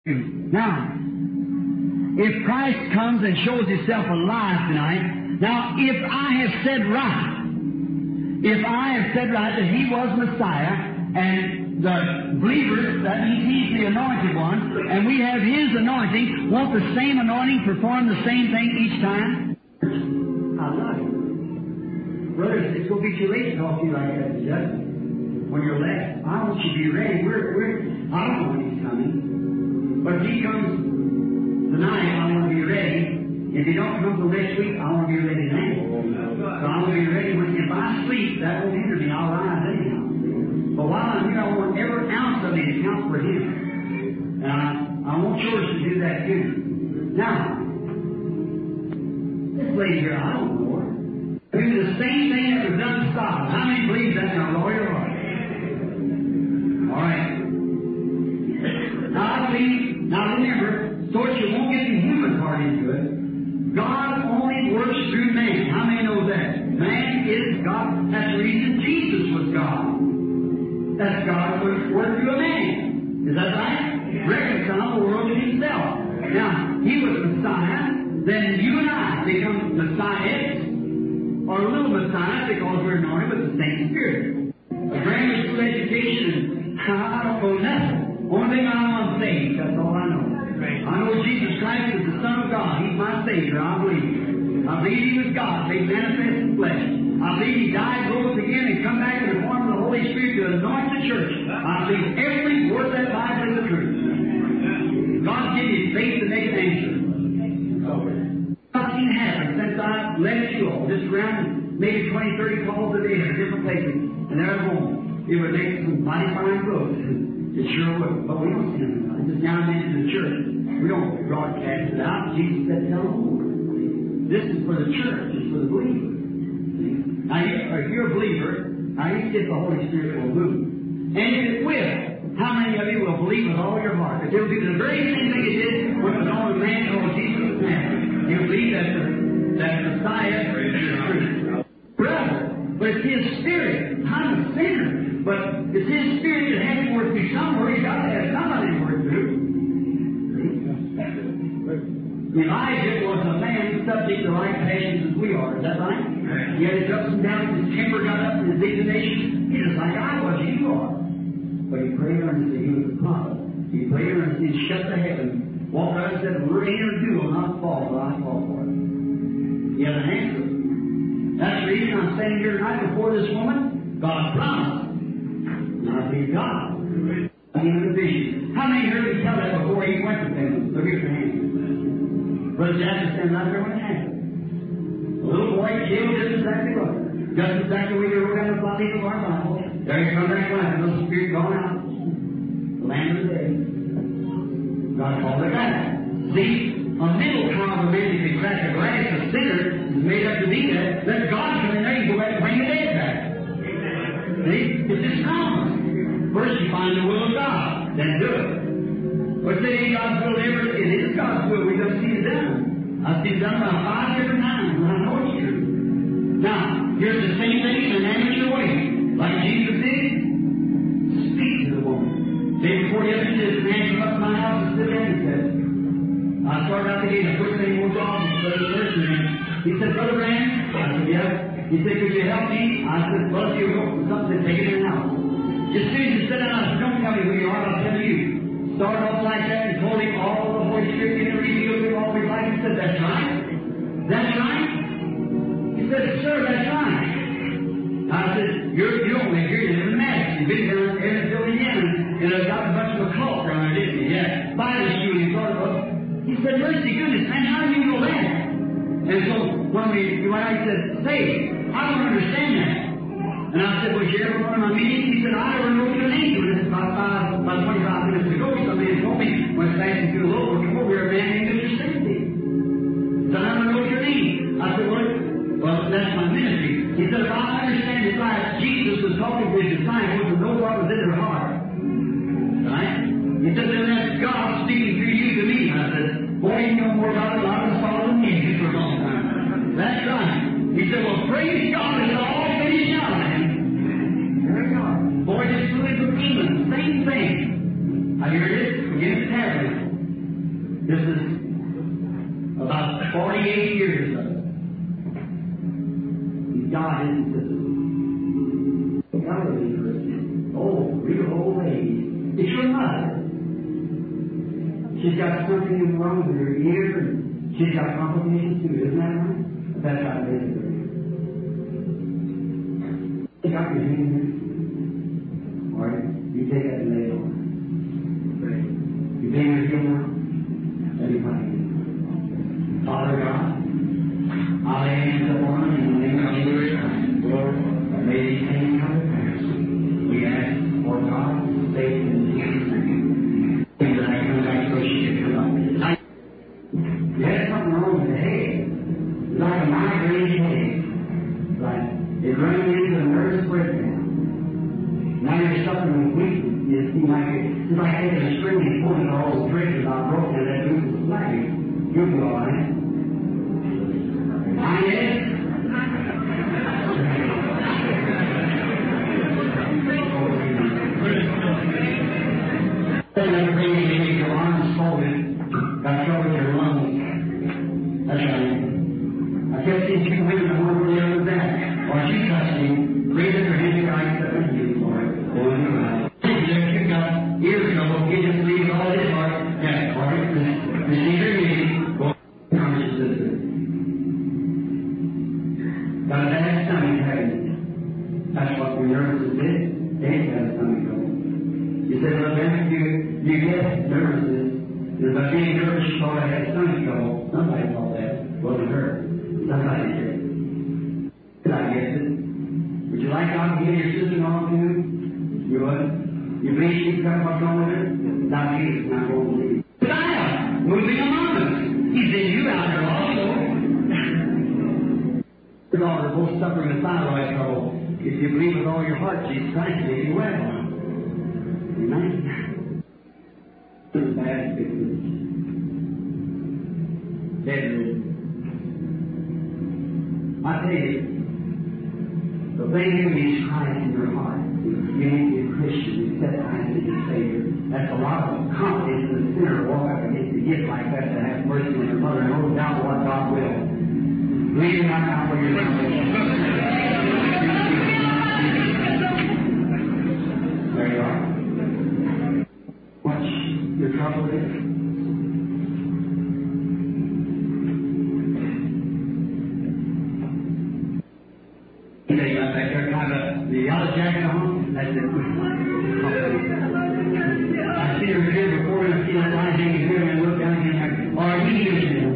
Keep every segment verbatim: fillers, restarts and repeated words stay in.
Now, if Christ comes and shows Himself alive tonight, now if I have said right, if I have said right that He was Messiah, and the believers, that means He's the anointed one, and we have His anointing, won't the same anointing perform the same thing each time? I love it. Brothers, it's going to be too late to talk to you like that, Jeff. When you're left, I want you to be ready. We're, we're, I don't know when He's coming. But if He comes tonight, I want to be ready. If He don't come till next week, I want to be ready then. So I want to be ready when, if I sleep, that won't hinder me. I'll rise anyhow. But while I'm here, I want every ounce of me to count for Him. And I, I want yours to do that too. Now, this lady here, I don't know her. Doing the same thing that was done to Sodom. How many believe that in our lawyer heart? All right. Now, I believe, now remember, so that you won't get the human part into it, God only works through man. How many know that? Man is God. That's the reason Jesus was God. That's God would work through a man. Is that right? Reconcile the world to Himself. Now, He was Messiah, then you and I become Messiahs, or little Messiahs because we're anointed with the same Spirit. A grammar school education, I don't know nothing. Only thing I know, I'm saved. That's all I know. I know Jesus Christ is the Son of God. He's my Savior. I believe. I believe He was God, made manifest in flesh. I believe He died, rose again, and come back in the form of the Holy Spirit to anoint the church. I believe every word of that Bible is the truth. God gave you faith to make an answer. Nothing happened since I left you all. Just around maybe twenty, thirty calls a day in different places. And there at home, it would make some mighty fine clothes. It sure would. But we don't see them. It's just down into the church. We don't broadcast it out. Jesus said, no. This is for the church. It's for the believer. Now, if you're a believer, now you get the Holy Spirit will move. And if it will, how many of you will believe with all your heart that they'll do the very same thing it did when the known man called Jesus was Nazareth? You believe that the, that Messiah is true. Brother, but it's His Spirit. I'm a sinner, but it's His Spirit that has to work through somewhere. He's got to have somebody to work through. Elijah was a man subject to like passions as we are. Is that right? He had his ups and downs. His temper got up in his indignation. He was like I was. You are. But he prayed earnestly. He was a prophet. He prayed earnestly and shut the heaven. Walked out and said, rain or dew will not fall, but I fall for it. He had an answer. That's the reason I'm standing here tonight before this woman. God promised. And I believe God. I mean, the vision. How many heard me tell that before he went to them? Look at your hand. Brother Jackson standing right there when it happened. The little boy killed just exactly right. Just exactly where you wrote down the body of our Bible. There you come back life. The little spirit gone out. The land of the dead. God called it back. See, a middle trial of a man can crack a glass, a sinner is made up to be that. Let God come in there and go back and bring the dead back. See? It's His promise. First you find the will of God, then do it. But it ain't God's will ever. It is God's will. We don't see it done. I've seen it done about five different times, and I know it's true. Now, here's the same thing in an amateur way. Like Jesus did, speak to the woman. Day before yesterday, this man came up to my house and stood there and said, I started out the gate, the first thing he walked off, he said, first man. He said, Brother Brand? I said, yes. He said, could you help me? I said, bless you, hope for something, take it in the house. Just as soon as he said that, I said, don't tell me who you are, I'll tell you. Started off like that and told him all the Holy Spirit in the revealed to all his life. He said, that's right. That's right. He said, sir, that's right. I said, you're, you don't live here, you live in Madison. You've been down there in Indiana, and I've got a bunch of a cult around there, didn't you? Yeah. Bible shooting, sort of. He said, mercy goodness, man, how do you know that? And so, when we, when I said, say, I don't understand that. And I said, was you ever one of my meetings? He said, I never know your name. It was about five, about twenty-five minutes ago, somebody told me, when I was passing through the Lord, come over here, a man named Mister Sixty. He said, I don't know your name. I said, well, well, that's my ministry. He said, if I understand it right, Jesus was talking to his disciples and know what was in their heart. Right? He said, then that's God speaking through you to me. I said, boy, you know more about it than I've been following me for a long time. That's right. He said, well, praise God, it's all finished now, man. There you go. Boy, just really for demons, same thing. I hear this against heaven. This is about forty-eight years of it. He's got his system. Elderly person. Old, real old lady. It's your mother. She's got something wrong with her ear, and she's got complications too. Isn't that right? That's how it is. You got your hand here? All right. You take that and lay it on. Great. You pay your heel now? Let me pray. Father God, I lay hands upon you in the name of Jesus. Lord, may these things come to pass. We ask for God's faith in Jesus' name. And that I come back so she can come up. You had something wrong with the head. It's like a migraine headache. Like it runs into the nervous breakdown. Now you're suffering with weakness. You seem like it, it's like taking a string and pulling all the threads out broken and that loose is flagging. You'll be all right. I am. Everything you make your arms folded, got trouble with your lungs. That's right. I kept seeing two women over the other back. Or she touched me, raising her hand to God, and you, Lord. Going around. You got ear trouble, you just leave all this heart. Yeah, all right. Receive your meeting. Go on your sister. Got a bad stomach, haven't you? That's what we nervous did. They got a stomach trouble. You said, well, then you, you get nervousness. If I being nervous, you thought I had stomach trouble. Somebody thought that. Wasn't her. Somebody did. Did I guess it? Would you like God to give your sister on to you? You would? You believe she's got what's wrong with her? Not Jesus, not going to believe. Messiah, moving among us. He's in you out there also. Your daughter both suffering with thyroid trouble. If you believe with all your heart, Jesus Christ will make you well. Amen. This is bad sickness. Bedridden. I tell you, the thing you need is Christ in your heart. You need to be a Christian. You set Christ as your Savior. That's a lot of confidence in the sinner walk up against a gift like that to have mercy on your mother and no doubt what God will. Believe it not for your salvation. There you are. What's your trouble is? They got back there kind of the yellow jacket on. That's it. I see her here before and I feel like I hang here and I look down here and like, are you here?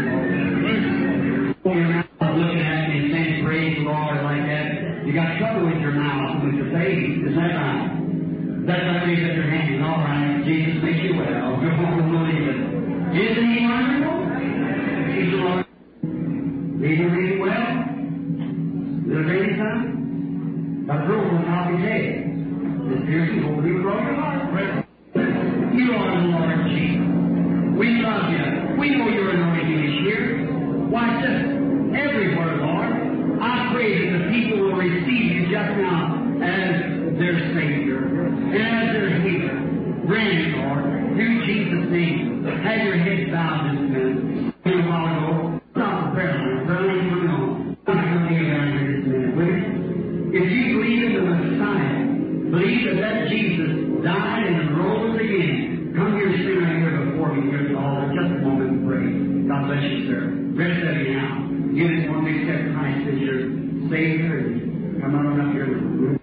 Looking at me and saying, praise the Lord like that. You got trouble with your mouth, with your face. Is that right? That's why you got your hands. All right. Jesus makes you well. Go home and believe it. Isn't he wonderful? He's the Lord. Lead you really well. Little baby son, got a rope on top of his head. This piercing will be broken your heart. You are the Lord Jesus. We love you. We know your anointing is here. Why, just everywhere, Lord. I pray that the people will receive you just now as their Savior and as their healer. Grant it, Lord, through Jesus' name. Have your head bowed this minute. A little while ago, stop the prayer line. Prayer line coming on. I'm going to get down here this minute, will you? If you believe in the Messiah, believe that that Jesus died and rose again, come here, sit right here before me here at the altar. Just a moment and pray. God bless you, sir. Rest of you now. You just want to accept Christ as your Savior. Come on up here.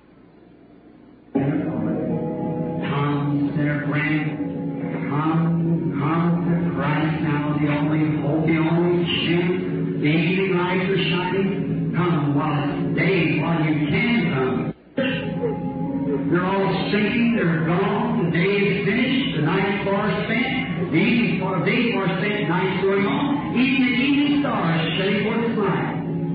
Come, sinner friend. Come, come to Christ now, the only hope, the only strength. The evening lights are shining. Come while it's day, while you can come. They're all sinking, they're gone. The day is finished, the night's far spent. The evening far, day far spent, night's going on. Even the evening stars shedding forth its light.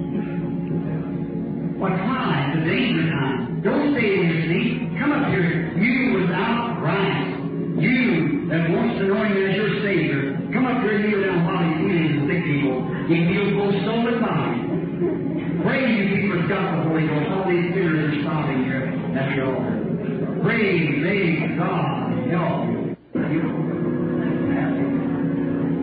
What time? The danger time. Don't stay in your seat. Come up here. You without Christ. You that wants to know Him as your Savior. Come up here and kneel down while He's healing the sick people. He heals both soul and body. Pray you people has got the Holy Ghost. All these sinners are stopping here at the altar. Pray, may God help you.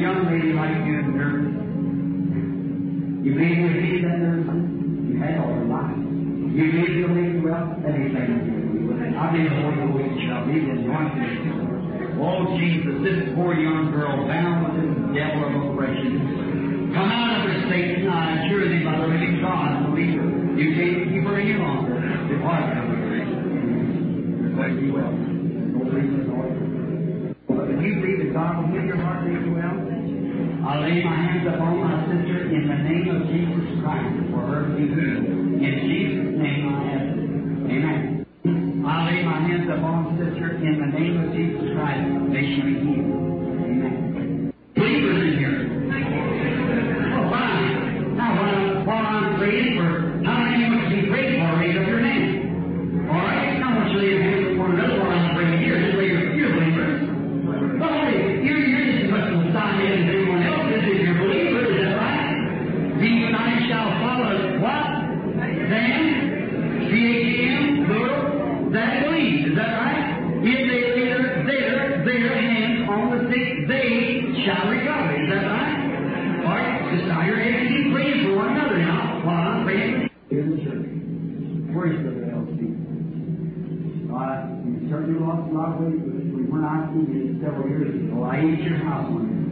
young lady like you and nervous. You believe you'll leave that nervous? You had all your life. You believe you'll leave well? Let me say to you. I believe the Holy Ghost shall be the anointing. Oh, Jesus, this poor young girl bound with this devil of oppression. Come out of her state tonight, assure thee by the living God, believe her. You can't keep her any longer. Depart from her. You're going to be well. No reason for it. But if you believe that God will heal your heart, make you well, I'll lay my hands upon my sister in the name of Jesus Christ for her to be healed. In Jesus' name I ask it. Amen. I'll lay my hands upon sister in the name of Jesus Christ. May she be healed. Amen. Believers in here. Oh, fine. Now, while, while I'm praying for how many of you pray for, raise up your name. All right? Now, I want you to lay your hands upon another while I'm praying here. Just lay your, your believers. Well, hey, you're, you're just as much of a sign as anyone else is if you're a believer. Is that right? These signs shall follow what? Them? C H M? Plural? That believe. Is that right? If they lay their, their, their hands on the sick, they shall recover. Is that right? All right. Just bow your head and keep praying for one another now while I'm praying. Here in the church. Where is the L C? Uh, you certainly lost a lot of weight, but we were not eating several years ago. I ate your house one day.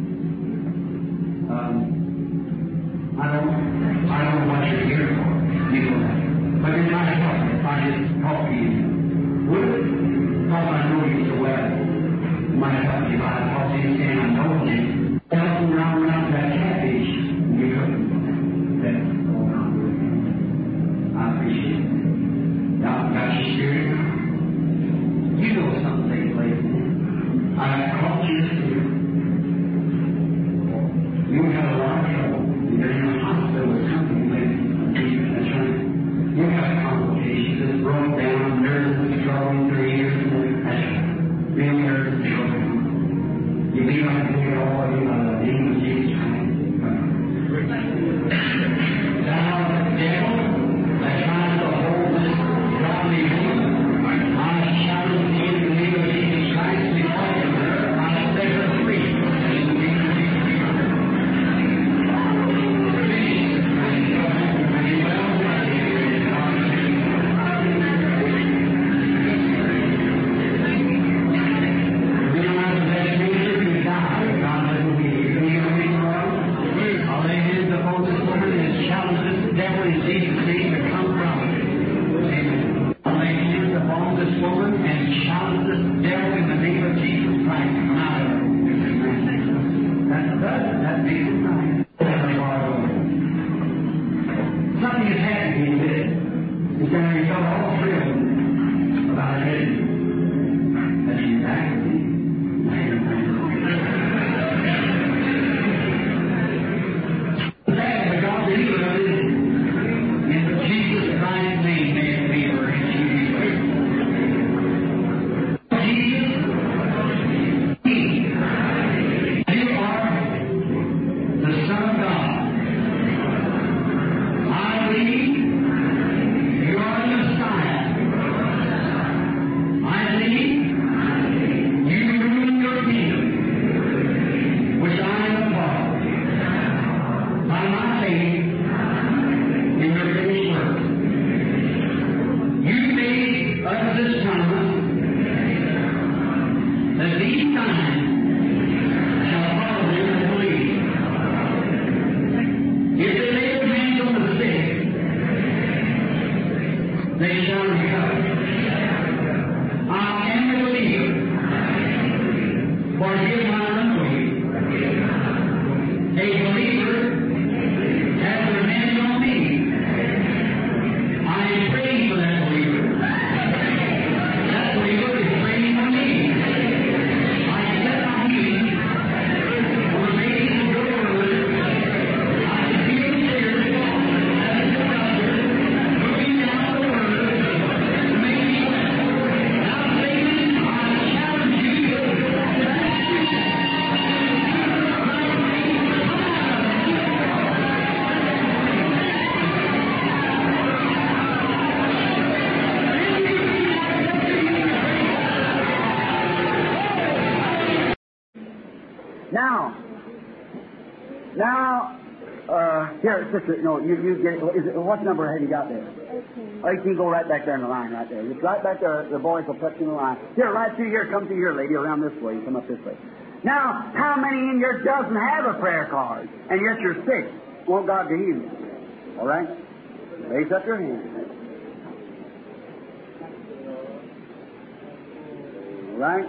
Um, I don't, I don't know what you're here for. You know that. But it might help if I just talk to you. Would it? Because I know you so well. It might help you if I talk to you and I know you. Helping around around that catfish. You couldn't. That's going on with me. I appreciate it. Now I've got your spirit now. You know something takes place. I caught you spirit. You had a lot of trouble. You're in the hospital with something lately. That's right. You have complications. It's broke down, nerves and struggling through years. That's right. Being nervous and struggling. You may not do it all in the name of Jesus Christ. Thou devil that tries to hold this godly woman, I challenge thee in the name of Jesus Christ because of her. I set her free. In the name of Jesus Christ. Now, uh, here, sister, no, you, you get, is it, what number have you got there? eighteen. eighteen, go right back there in the line, right there. Just right back there, the boys will touch you in the line. Here, right through here, come through here, lady, around this way, come up this way. Now, how many in here doesn't have a prayer card, and yet you're sick? Want God to heal you? All right? Raise up your hand. All right?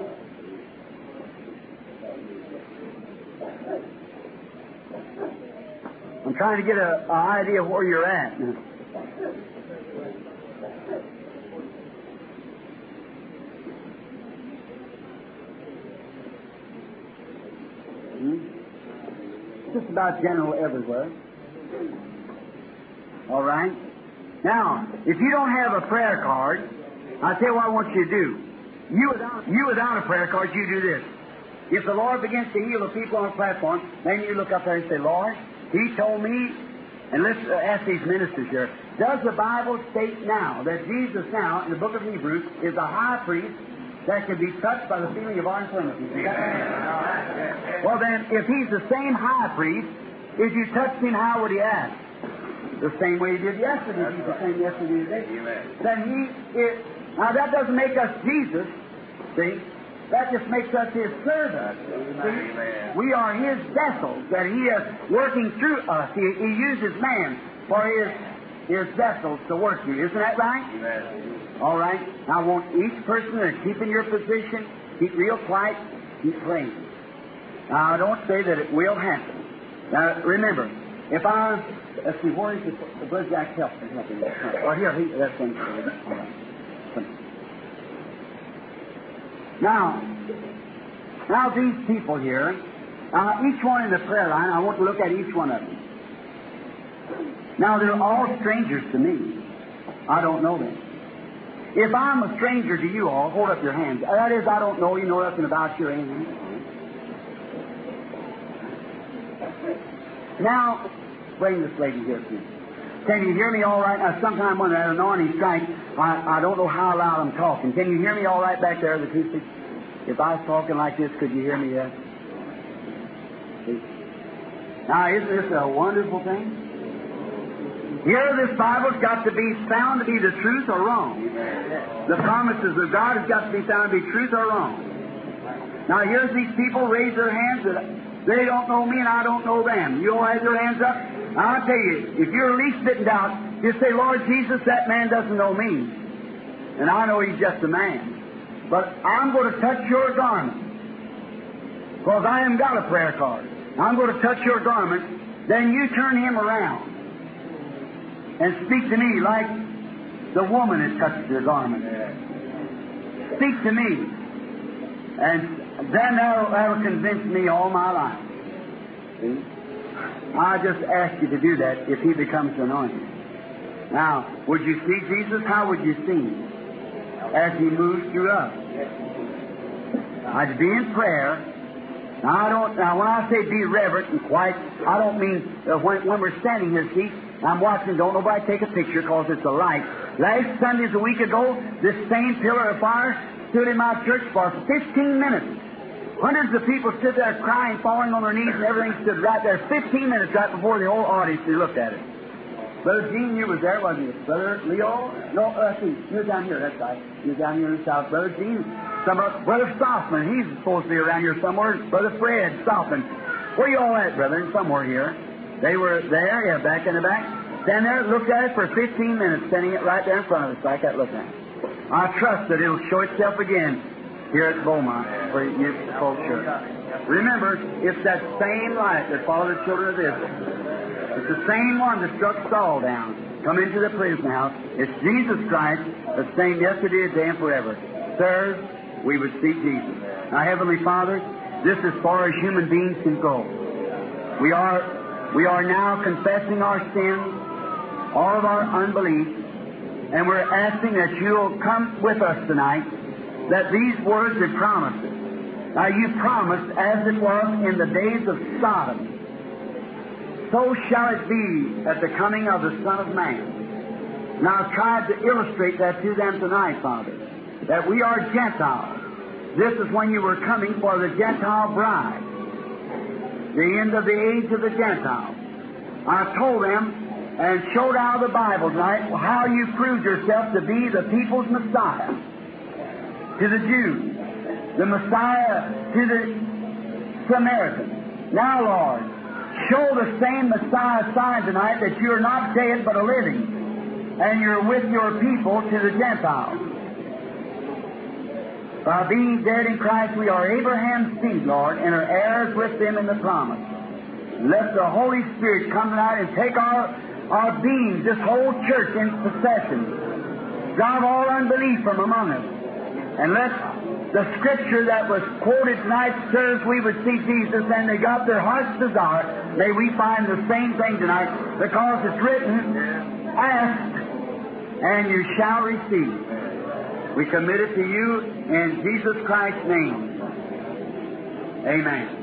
I'm trying to get an idea of where you're at. Hmm? Just about general everywhere. All right? Now, if you don't have a prayer card, I'll tell you what I want you to do. You without, you without a prayer card, you do this. If the Lord begins to heal the people on the platform, then you look up there and say, Lord, He told me, and let's uh, ask these ministers here, does the Bible state now that Jesus now, in the book of Hebrews, is a high priest that can be touched by the feeling of our infirmities? Well then, if He's the same high priest, if you touched Him, how would He act? The same way He did yesterday. He's the same yesterday and today. Then He, it, now that doesn't make us Jesus, see? That just makes us His servants. See? We are His vessels that He is working through us. He, he uses man for His His vessels to work through. Isn't that right? Amen. All right. Now I want each person to keep in your position, keep real quiet, keep praying. Now don't say that it will happen. Now remember, if I let's see, where is the Brother Jack help? Oh here, he that's one. All right. Now, now these people here, uh, each one in the prayer line, I want to look at each one of them. Now, they're all strangers to me. I don't know them. If I'm a stranger to you all, hold up your hands. That is, I don't know you, know nothing about you or anything. Now, bring this lady here, please. Can you hear me all right? Now, sometime when that anointing strikes, I, I don't know how loud I'm talking. Can you hear me all right back there, the acoustic? If I was talking like this, could you hear me yet? Now, isn't this a wonderful thing? Here, this Bible's got to be found to be the truth or wrong. The promises of God has got to be found to be truth or wrong. Now, here's these people raise their hands that they don't know me and I don't know them. You all have your hands up? I'll tell you, if you're least bit in doubt, just say, Lord Jesus, that man doesn't know me. And I know he's just a man. But I'm going to touch your garment. Because I haven't got a prayer card. I'm going to touch your garment. Then you turn him around. And speak to me like the woman has touched your garment. Speak to me. And then that'll, that'll convince me all my life. See? I just ask you to do that if He becomes anointed. Now, would you see Jesus? How would you see Him? As He moves through us. I'd be in prayer. Now, I don't, now when I say be reverent and quiet, I don't mean uh, when, when we're standing here, see, I'm watching, don't nobody take a picture because it's a light. Last Sundays a week ago, this same pillar of fire stood in my church for fifteen minutes. Hundreds of people stood there crying, falling on their knees, and everything stood right there. Fifteen minutes right before the whole audience they looked at it. Brother Gene, you was there, wasn't you? Brother Leo? No, uh, see, you were down here, that's right. You were down here in the south. Brother Gene, some, uh, Brother Stoffman, he's supposed to be around here somewhere. Brother Fred Stoffman. Where you all at, brethren? Somewhere here. They were there, yeah, back in the back. Stand there, looked at it for fifteen minutes, standing it right there in front of us, like that, look at it. I trust that it'll show itself again here at Beaumont, for you folks here. Remember, it's that same light that followed the children of Israel. It's the same one that struck Saul down, come into the prison house. It's Jesus Christ, the same yesterday, today, and forever. Sirs, we would seek Jesus. Now, Heavenly Father, this as far as human beings can go. We are, we are now confessing our sins, all of our unbelief, and we're asking that you'll come with us tonight, that these words are promises. Now you promised, as it was in the days of Sodom, so shall it be at the coming of the Son of Man. Now I've tried to illustrate that to them tonight, Father, that we are Gentiles. This is when you were coming for the Gentile bride. the end of the age of the Gentiles. I told them and showed out of the Bible tonight how you proved yourself to be the people's Messiah to the Jews, the Messiah to the Samaritans. Now, Lord, show the same Messiah sign tonight that you're not dead but a living, and you're with your people to the Gentiles. By being dead in Christ, we are Abraham's seed, Lord, and are heirs with them in the promise. Let the Holy Spirit come tonight and take our, our beings, this whole church, in possession. Drive all unbelief from among us. And let the Scripture that was quoted tonight serves we would see Jesus, and they got their heart's desire. May we find the same thing tonight, because it's written, ask, and you shall receive. We commit it to you in Jesus Christ's name. Amen.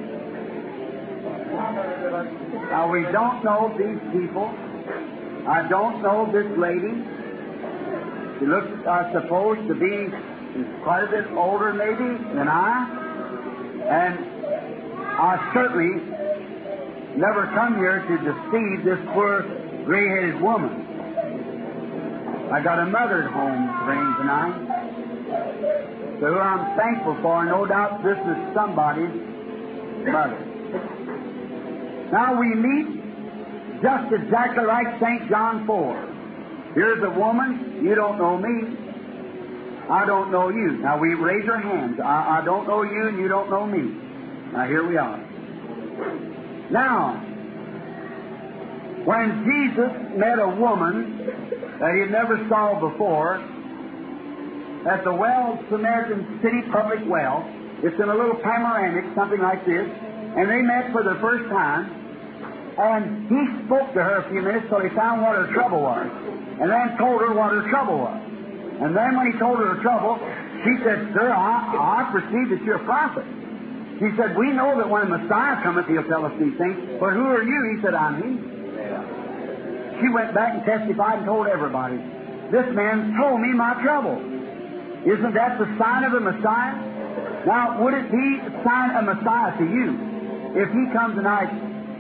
Now, we don't know these people. I don't know this lady. She looks, I suppose, to be quite a bit older, maybe, than I. And I certainly never come here to deceive this poor gray-headed woman. I got a mother at home to bring tonight, so who I'm thankful for. No doubt this is somebody's mother. Now we meet just exactly like Saint John four. Here's a woman, you don't know me, I don't know you. Now we raise our hands. I, I don't know you and you don't know me. Now here we are. Now, when Jesus met a woman that he had never saw before at the well, Samaritan City Public Well, it's in a little panoramic, something like this, and they met for the first time, and he spoke to her a few minutes till he found what her trouble was, and then told her what her trouble was. And then when he told her her trouble, she said, Sir, I, I perceive that you're a prophet. She said, we know that when the Messiah cometh, he'll tell us these things, but who are you? He said, I'm he. She went back and testified and told everybody, this man told me my trouble. Isn't that the sign of the Messiah? Now, would it be a sign of Messiah to you if he comes tonight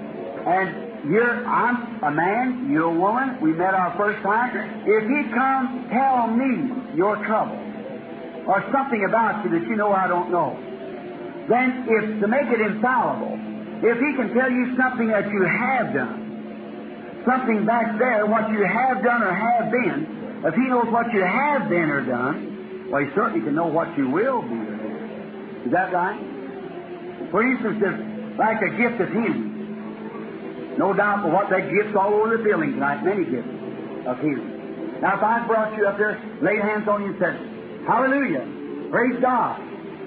and you're, I'm a man, you're a woman, we met our first time, if he comes, tell me your trouble or something about you that you know I don't know, then if, to make it infallible, if he can tell you something that you have done, something back there, what you have done or have been, if he knows what you have been or done, well, he certainly can know what you will be or do. Is that right? For instance, if, like a gift of healing. No doubt for what that gift's all over the building tonight, many gifts of healing. Now, if I brought you up there, laid hands on you and said, hallelujah, praise God.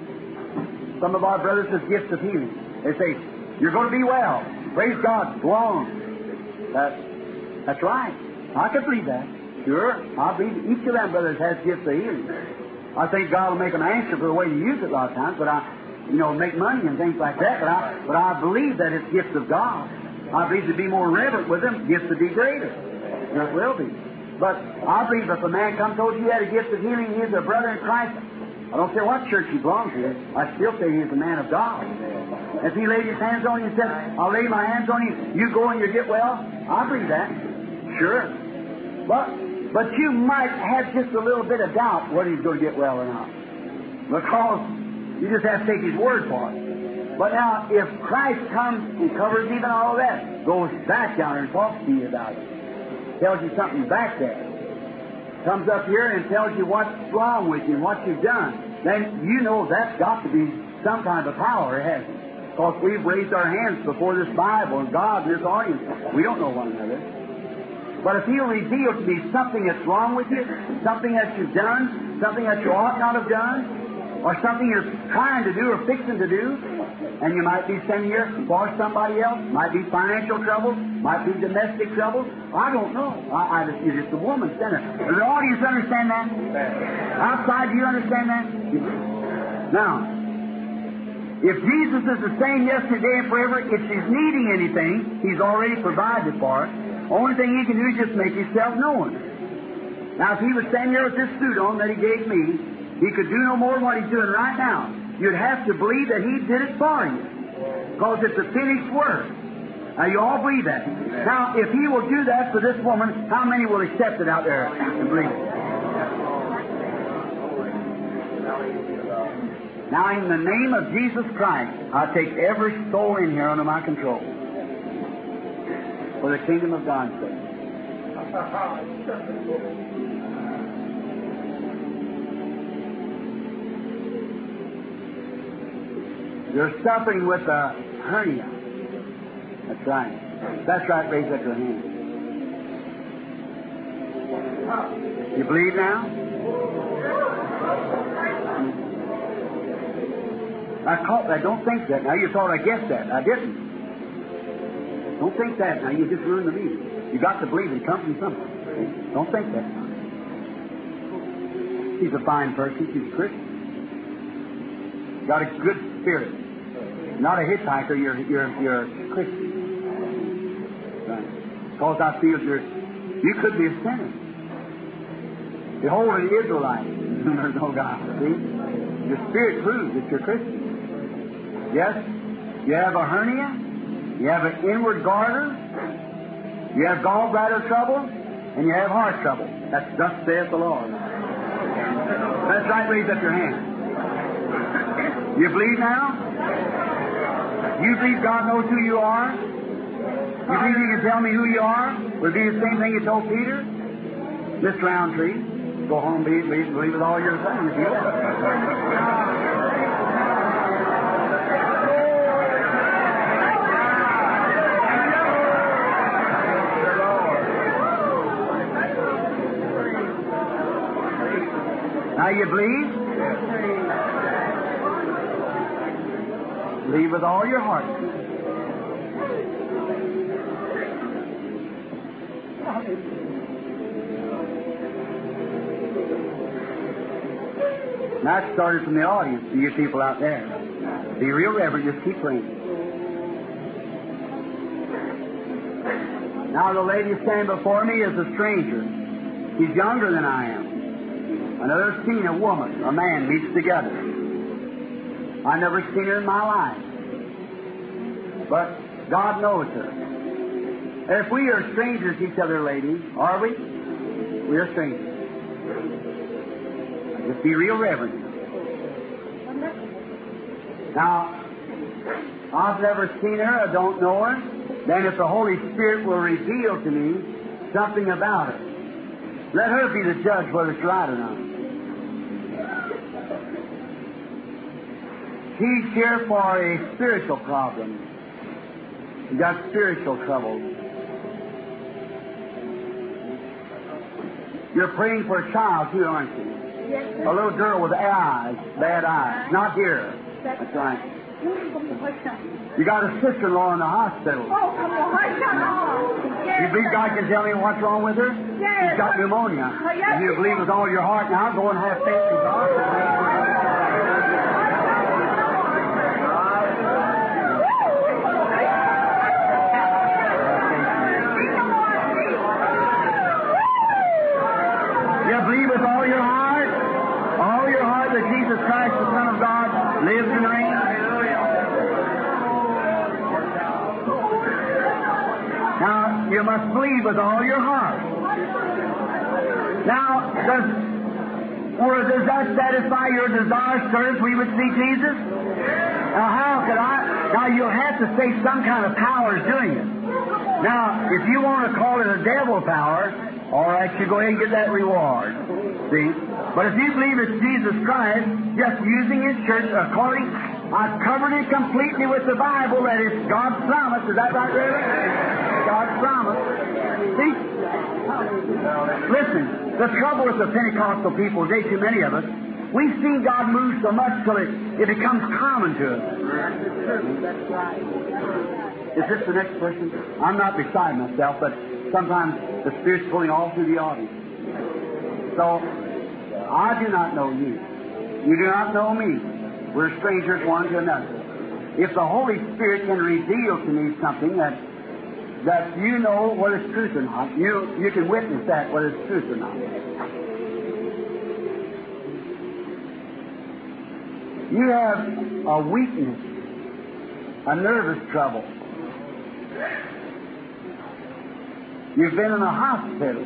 Some of our brothers have gifts of healing. They say, you're going to be well. Praise God. Go on. That, that's right. I can believe that. Sure. I believe each of them brothers has gifts of healing. I think God will make them answer for the way you use it a lot of times, but I, you know, make money and things like that, but I, but I believe that it's gifts of God. I believe to be more reverent with them, gifts to be greater. It will be. But I believe if a man come told you he had a gift of healing, he is a brother in Christ, I don't care what church he belongs to, I still say he is a man of God. If he laid his hands on you and said, I'll lay my hands on you, you go and you get well, I believe that. Sure. But but you might have just a little bit of doubt whether he's going to get well or not. Because you just have to take his word for it. But now, if Christ comes and covers even all that, goes back down and talks to you about it, tells you something back there, comes up here and tells you what's wrong with you and what you've done, then you know that's got to be some kind of power, hasn't it? Because we've raised our hands before this Bible and God and this audience. We don't know one another. But if He'll reveal to me something that's wrong with you, something that you've done, something that you ought not have done, or something you're trying to do or fixing to do, and you might be sitting here for somebody else, might be financial trouble, might be domestic trouble, I don't know. I, I just, you're just a woman standing there. Does the audience understand that? Outside, do you understand that? Now, if Jesus is the same yesterday and forever, if she's needing anything, He's already provided for it. Only thing He can do is just make Himself known. Now, if He was standing there with this suit on that He gave me, He could do no more than what He's doing right now. You'd have to believe that He did it for you. Because it's a finished work. Now, you all believe that. Now, if He will do that for this woman, how many will accept it out there and believe it? Now, in the name of Jesus Christ, I take every soul in here under my control for the kingdom of God's sake. You're suffering with a hernia. That's right. That's right. Raise up your hand. You believe now? I caught that. Don't think that. Now you thought I guessed that. I didn't. Don't think that. Now you just ruined the meeting. You got to believe it comes from something. Don't think that. She's a fine person. She's a Christian. Got a good spirit. Not a hitchhiker. You're you're you're a Christian. Right. Because I feel you're you could be a sinner. Behold, an Israelite. There's no God. See, your spirit proves that you're Christian. Yes, you have a hernia, you have an inward garter, you have gallbladder trouble, and you have heart trouble. That's thus saith the Lord. That's right, raise up your hand. You believe now? You believe God knows who you are? You believe He can tell me who you are? Would it be the same thing He told Peter? Miss Roundtree, go home, believe, believe, believe with all your things. Now you believe? Believe with all your heart. Now it started from the audience to you people out there. Be real reverent, just keep praying. Now the lady standing before me is a stranger. She's younger than I am. I never seen a woman, a man meets together. I never seen her in my life. But God knows her. If we are strangers to each other, ladies, are we? We are strangers. Just be real reverent. Now, I've never seen her, I don't know her. Then if the Holy Spirit will reveal to me something about her, let her be the judge whether it's right or not. She's here for a spiritual problem. She got spiritual trouble. You're praying for a child too, aren't you? Yes, sir. A little girl with eyes, bad eyes. Not here. That's right. You got a sister-in-law in the hospital. Oh, come on, come on. You believe God can tell me what's wrong with her? Yes. She's got pneumonia. Oh, yes. If you believe with all your heart now, go and have faith in God. You believe with all your heart, all your heart that Jesus Christ, the Son of God, lives and reigns? Now, you must believe with all your heart. Now, does, or does that satisfy your desire, sir, if we would see Jesus? Now, how could I? Now, you'll have to say some kind of power is doing it. Now, if you want to call it a devil power, all right, you go ahead and get that reward. See? But if you believe it's Jesus Christ, just using His church according, I've covered it completely with the Bible that it's God's promise. Is that right, Reverend? God's promise. See? Listen, the trouble with the Pentecostal people, they too many of us, we've seen God move so much till it, it becomes common to us. That's right. Is this the next person? I'm not beside myself, but sometimes the Spirit's pulling all through the audience. So, I do not know you. You do not know me. We're strangers one to another. If the Holy Spirit can reveal to me something that that you know whether it's truth or not, you you can witness that whether it's truth or not. You have a weakness a nervous trouble. You've been in a hospital.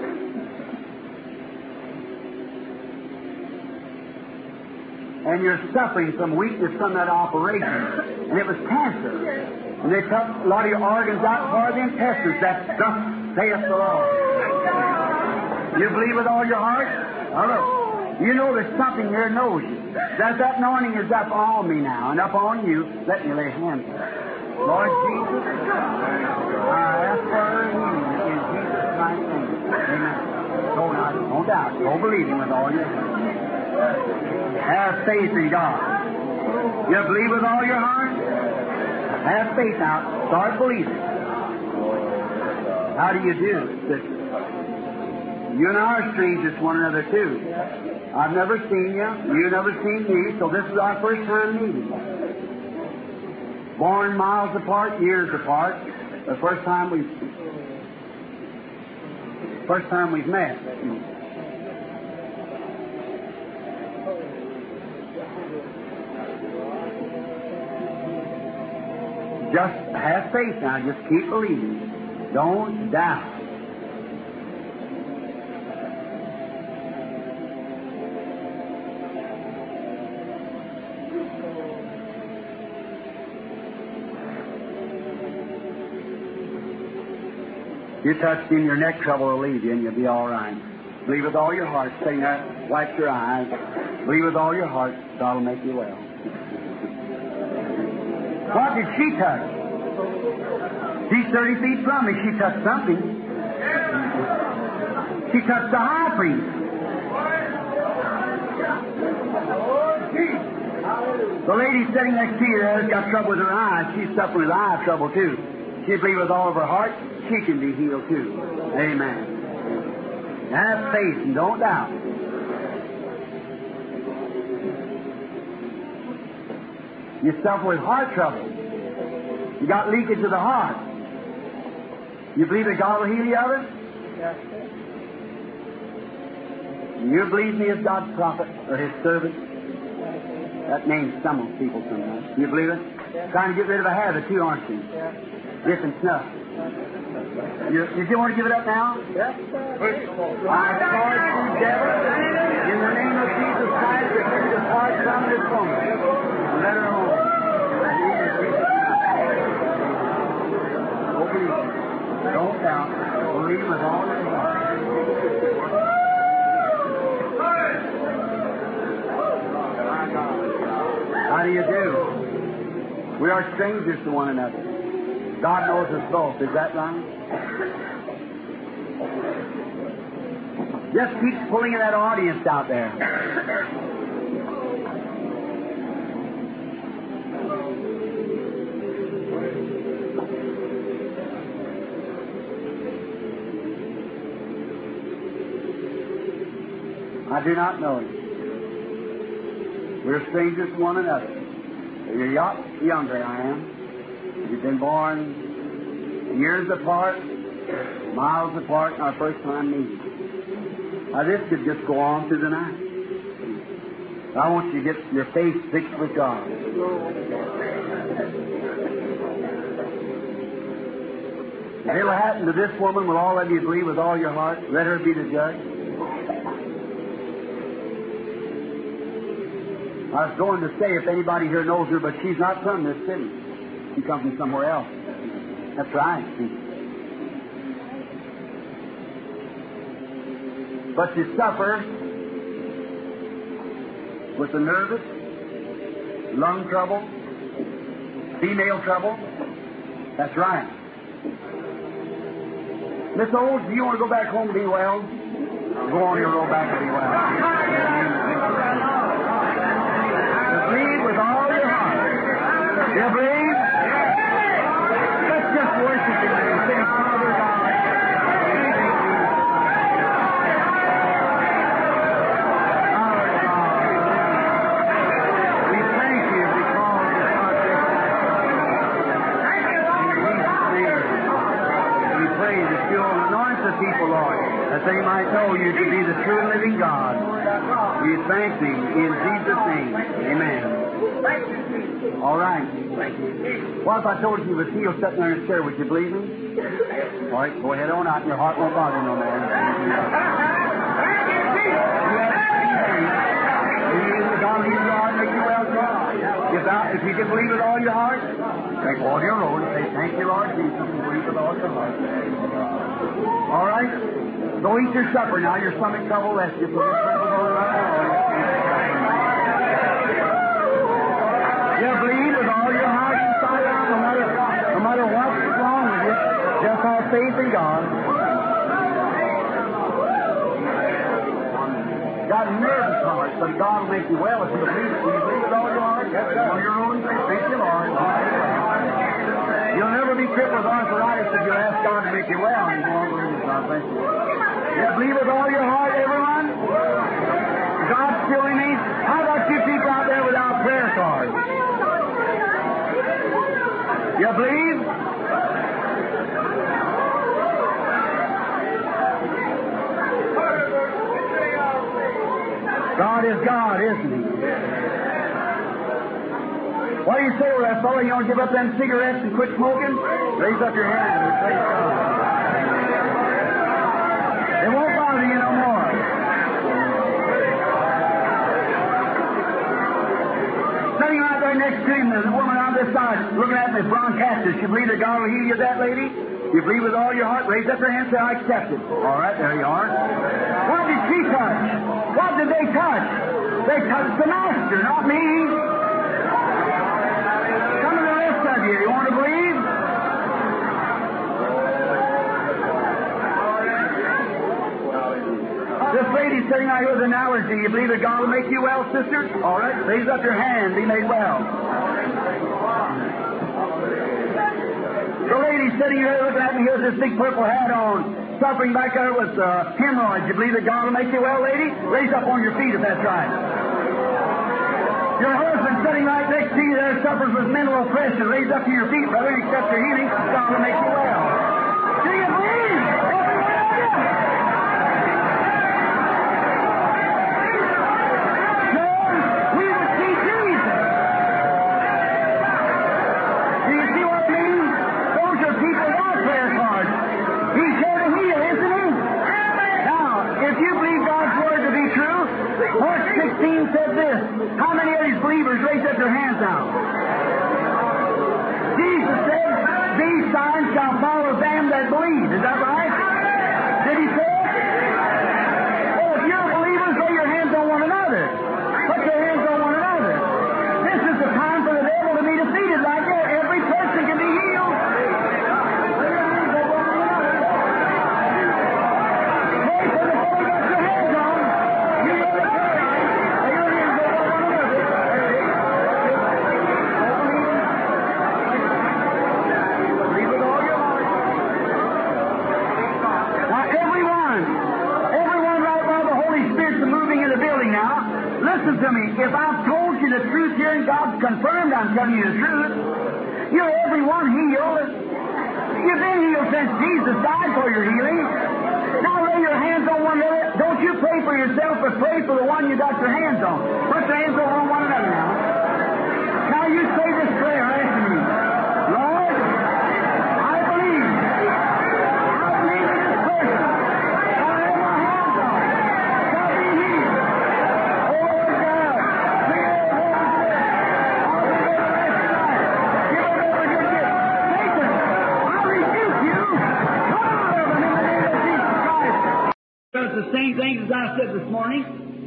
And you're suffering from weakness from that operation. And it was cancer. And they took a lot of your organs out for the intestines. That thus saith the Lord. You believe with all your heart? Hello. You know there's something there knows you. That that anointing is up on me now and up on you. Let me lay hands on you. Lord Jesus, I ask for healing in Jesus' mighty name. Amen. Don't, not, don't doubt. Don't believe Him with all your heart. Have faith in God. You believe with all your heart? Have faith now. Start believing. How do you do, sister? You and I are strangers to one another, too. I've never seen you. You've never seen me, so this is our first time meeting. Born miles apart, years apart. The first time we've first time we've met. Just have faith now. Just keep believing. Don't doubt. You touched Him, your neck trouble will leave you, and you'll be all right. Believe with all your heart. Say that. Wipe your eyes. Believe with all your heart. God will make you well. What did she touch? She's thirty feet from me. She touched something. She touched the high priest. The lady sitting next to you there has got trouble with her eyes. She's suffering with eye trouble, too. She believes with all of her heart. She can be healed too. Amen. Have faith and don't doubt. You suffer with heart trouble. You got leakage of the heart. You believe that God will heal you of it? Yes. You believe me as God's prophet or His servant? That name stumbles people sometimes. You believe it? Yes. Trying to get rid of a habit too, aren't you? Yes. Different snuff. You, you still want to give it up now? Yes, sir. I charge you, devil, in the name of Jesus Christ, to bring this heart from this woman. Let her home. Don't believe. Don't doubt. Believe with all your heart. How do you do? We are strangers to one another. God knows us both. Is that right? Just keep pulling in that audience out there. I do not know you. We're strangers to one another. You're younger than I am. You've been born years apart, miles apart, in our first time meeting. Now, this could just go on through the night. I want you to get your face fixed with God. If it'll happen to this woman, will all of you believe with all your heart? Let her be the judge. I was going to say if anybody here knows her, but she's not from this city. She comes from somewhere else. That's right. But you suffer with the nervous, lung trouble, female trouble. That's right. Miss Olds, do you want to go back home and be well? Go on your road back and be well. You believe with all your heart. You believe? Let's just worship Him and say, Father God. People, Lord, that they might know you to be the true and living God. We thank Thee in Jesus' name. Amen. All right. What if I told you you was healed sitting there in a chair? Would you believe me? All right, go ahead on out. Your heart won't bother you no more. God leads your heart, make you well, God. If, I, if you can believe with all your heart, take all your own and say, thank you, Lord Jesus, and believe with all your heart. All right? Go eat your supper now. Your stomach trouble left you. Put your trouble over You believe with all your heart inside out, no matter, no matter what's wrong with you. Just have faith in God. Got a nervous heart, but God will make you well if you believe it. Will you believe with all your heart? Yes, on your own faith. Thank you, Lord. You'll never be crippled with arthritis if you ask God to make you well. You won't believe it, God. Thank you. You believe with all your heart, everyone? God's killing me. How about you people out there without prayer cards? You believe? God is God, isn't He? What do you say to that fellow? You want to give up them cigarettes and quit smoking? Raise up your hand. Praise God. It won't bother you no more. Sitting right there next to him, there's a woman on this side looking at me, bronchitis. You believe that God will heal you, that lady? You believe with all your heart? Raise up your hand and say, I accept it. All right, there you are. What did she touch? What did they touch? They touched the Master, not me. Some of the rest of you, you want to believe? This lady sitting out here with an allergy, you believe that God will make you well, sister? All right, raise up your hand, be made well. The lady sitting here looking at me here with this big purple hat on, suffering back there with uh, hemorrhoids. You believe that God will make you well, lady? Raise up on your feet if that's right. Your husband sitting right next to you there suffers with mental oppression. Raise up to your feet, brother, and accept your healing. God will make you well. Do you believe? Lord, we will see Jesus. Do you see what I mean? Those are people without prayer cards. He's here to heal, isn't he? Now, if you believe God's word to be true, Mark sixteen said this. How many of these believers raise up their hands now? Jesus said, these signs shall follow them that believe. Is that right? Did he say it? Oh, if you're believers, lay your hands on one another. Put your hands on one another. This is the time for the devil to be defeated like that. Every person can be healed. Lay your hands on one another. Pray for the Holy Ghost your hands on. You know the prayer. Lay your hands on one another. Believe with all your heart. Now, everyone, everyone right now, the Holy Spirit's moving in the building now. Listen to me. If I've told you the truth here and God's confirmed I'm telling you the truth, you're everyone healed. You've been healed since Jesus died for your healing. Now lay your hands on one another. Don't you pray for yourself, but pray for the one you got your hands on. Put your hands on one another now. Now you say this prayer after me. Lord, I believe. I believe in this person. I lay my hands on. Shall be healed. Oh, Lord God, clear the Holy Spirit. I'll be there the rest of the night. Give them every good gift. Satan, I rebuke you. Come out of them in the name of Jesus Christ. Does the same things as I said this morning.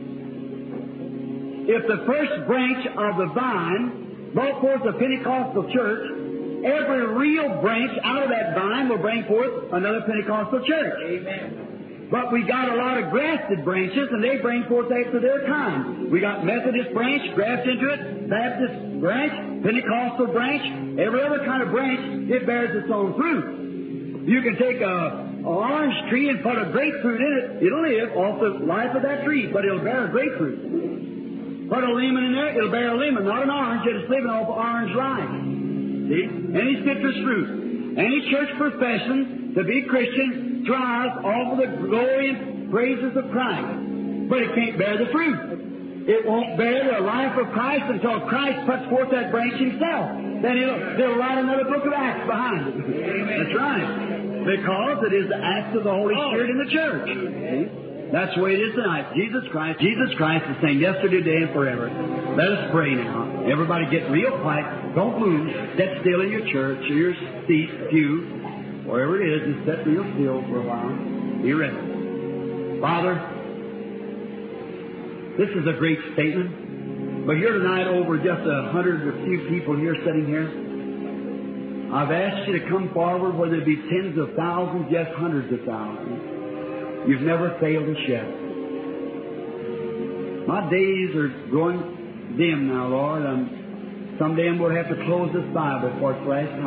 If the first branch of the vine brought forth the Pentecostal church, every real branch out of that vine will bring forth another Pentecostal church. Amen. But we got a lot of grafted branches, and they bring forth after their time. We got Methodist branch, graft into it, Baptist branch, Pentecostal branch, every other kind of branch, it bears its own fruit. You can take a An orange tree and put a grapefruit in it, it'll live off the life of that tree, but it'll bear a grapefruit. Put a lemon in there, it'll bear a lemon, not an orange, it's living off of orange life. See? Any citrus fruit, any church profession to be Christian thrives off of the glory and praises of Christ, but it can't bear the fruit. It won't bear the life of Christ until Christ puts forth that branch himself. Then it'll, it'll write another book of Acts behind it. That's right. Because it is the acts of the Holy Spirit in the church. See? That's the way it is tonight. Jesus Christ, Jesus Christ is the same yesterday, today, and forever. Let us pray now. Everybody get real quiet. Don't move. Sit still in your church, or your seat, pew, wherever it is, just sit real still for a while. Be ready. Father, this is a great statement. But here tonight, over just a hundred or few people here sitting here, I've asked you to come forward, whether it be tens of thousands, yes, hundreds of thousands. You've never failed us yet. My days are growing dim now, Lord. I'm, someday I'm going to have to close this Bible for its last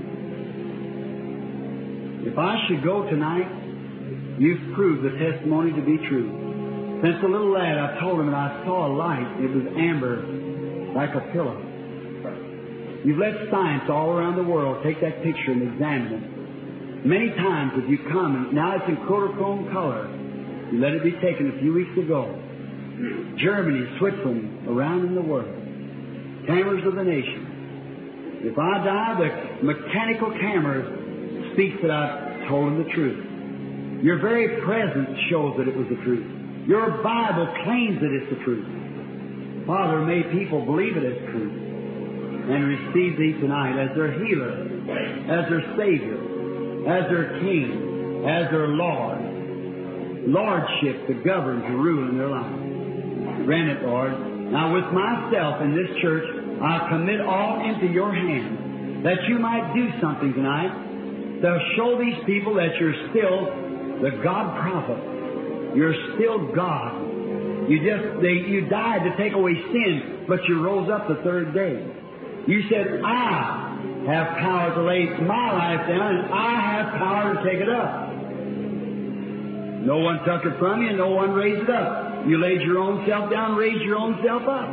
time. If I should go tonight, you've proved the testimony to be true. Since a little lad, I told him, and I saw a light. It was amber, like a pillow. You've let science all around the world take that picture and examine it. Many times as you come, and now it's in Kodachrome color. You let it be taken a few weeks ago. Germany, Switzerland, around in the world. Cameras of the nation. If I die, the mechanical camera speaks that I've told them the truth. Your very presence shows that it was the truth. Your Bible claims that it's the truth. Father, may people believe it as truth and receive Thee tonight as their healer, as their Savior, as their King, as their Lord. Lordship to govern, to rule in their lives. Grant it, Lord. Now with myself in this church, I commit all into Your hands, that You might do something tonight to show these people that You're still the God prophet. You're still God. You just, they, you died to take away sin, but You rose up the third day. You said, I have power to lay my life down, and I have power to take it up. No one took it from you, no one raised it up. You laid your own self down, raised your own self up.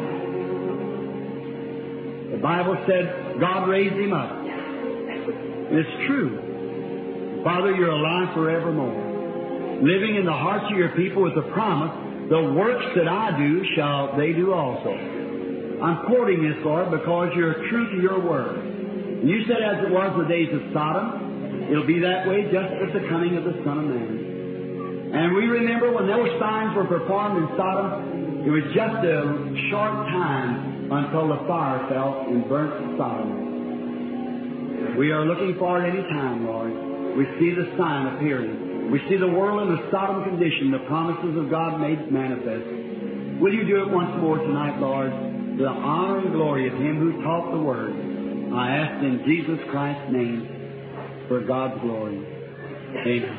The Bible said God raised Him up. And it's true. Father, You're alive forevermore. Living in the hearts of Your people with the promise, the works that I do shall they do also. I'm quoting this, Lord, because You're true to Your word. And You said as it was in the days of Sodom, it'll be that way just at the coming of the Son of Man. And we remember when those signs were performed in Sodom, it was just a short time until the fire fell and burnt Sodom. We are looking for it any time, Lord. We see the sign appearing. We see the world in the Sodom condition, the promises of God made manifest. Will You do it once more tonight, Lord? To the honor and glory of Him who taught the Word. I ask in Jesus Christ's name for God's glory. Amen.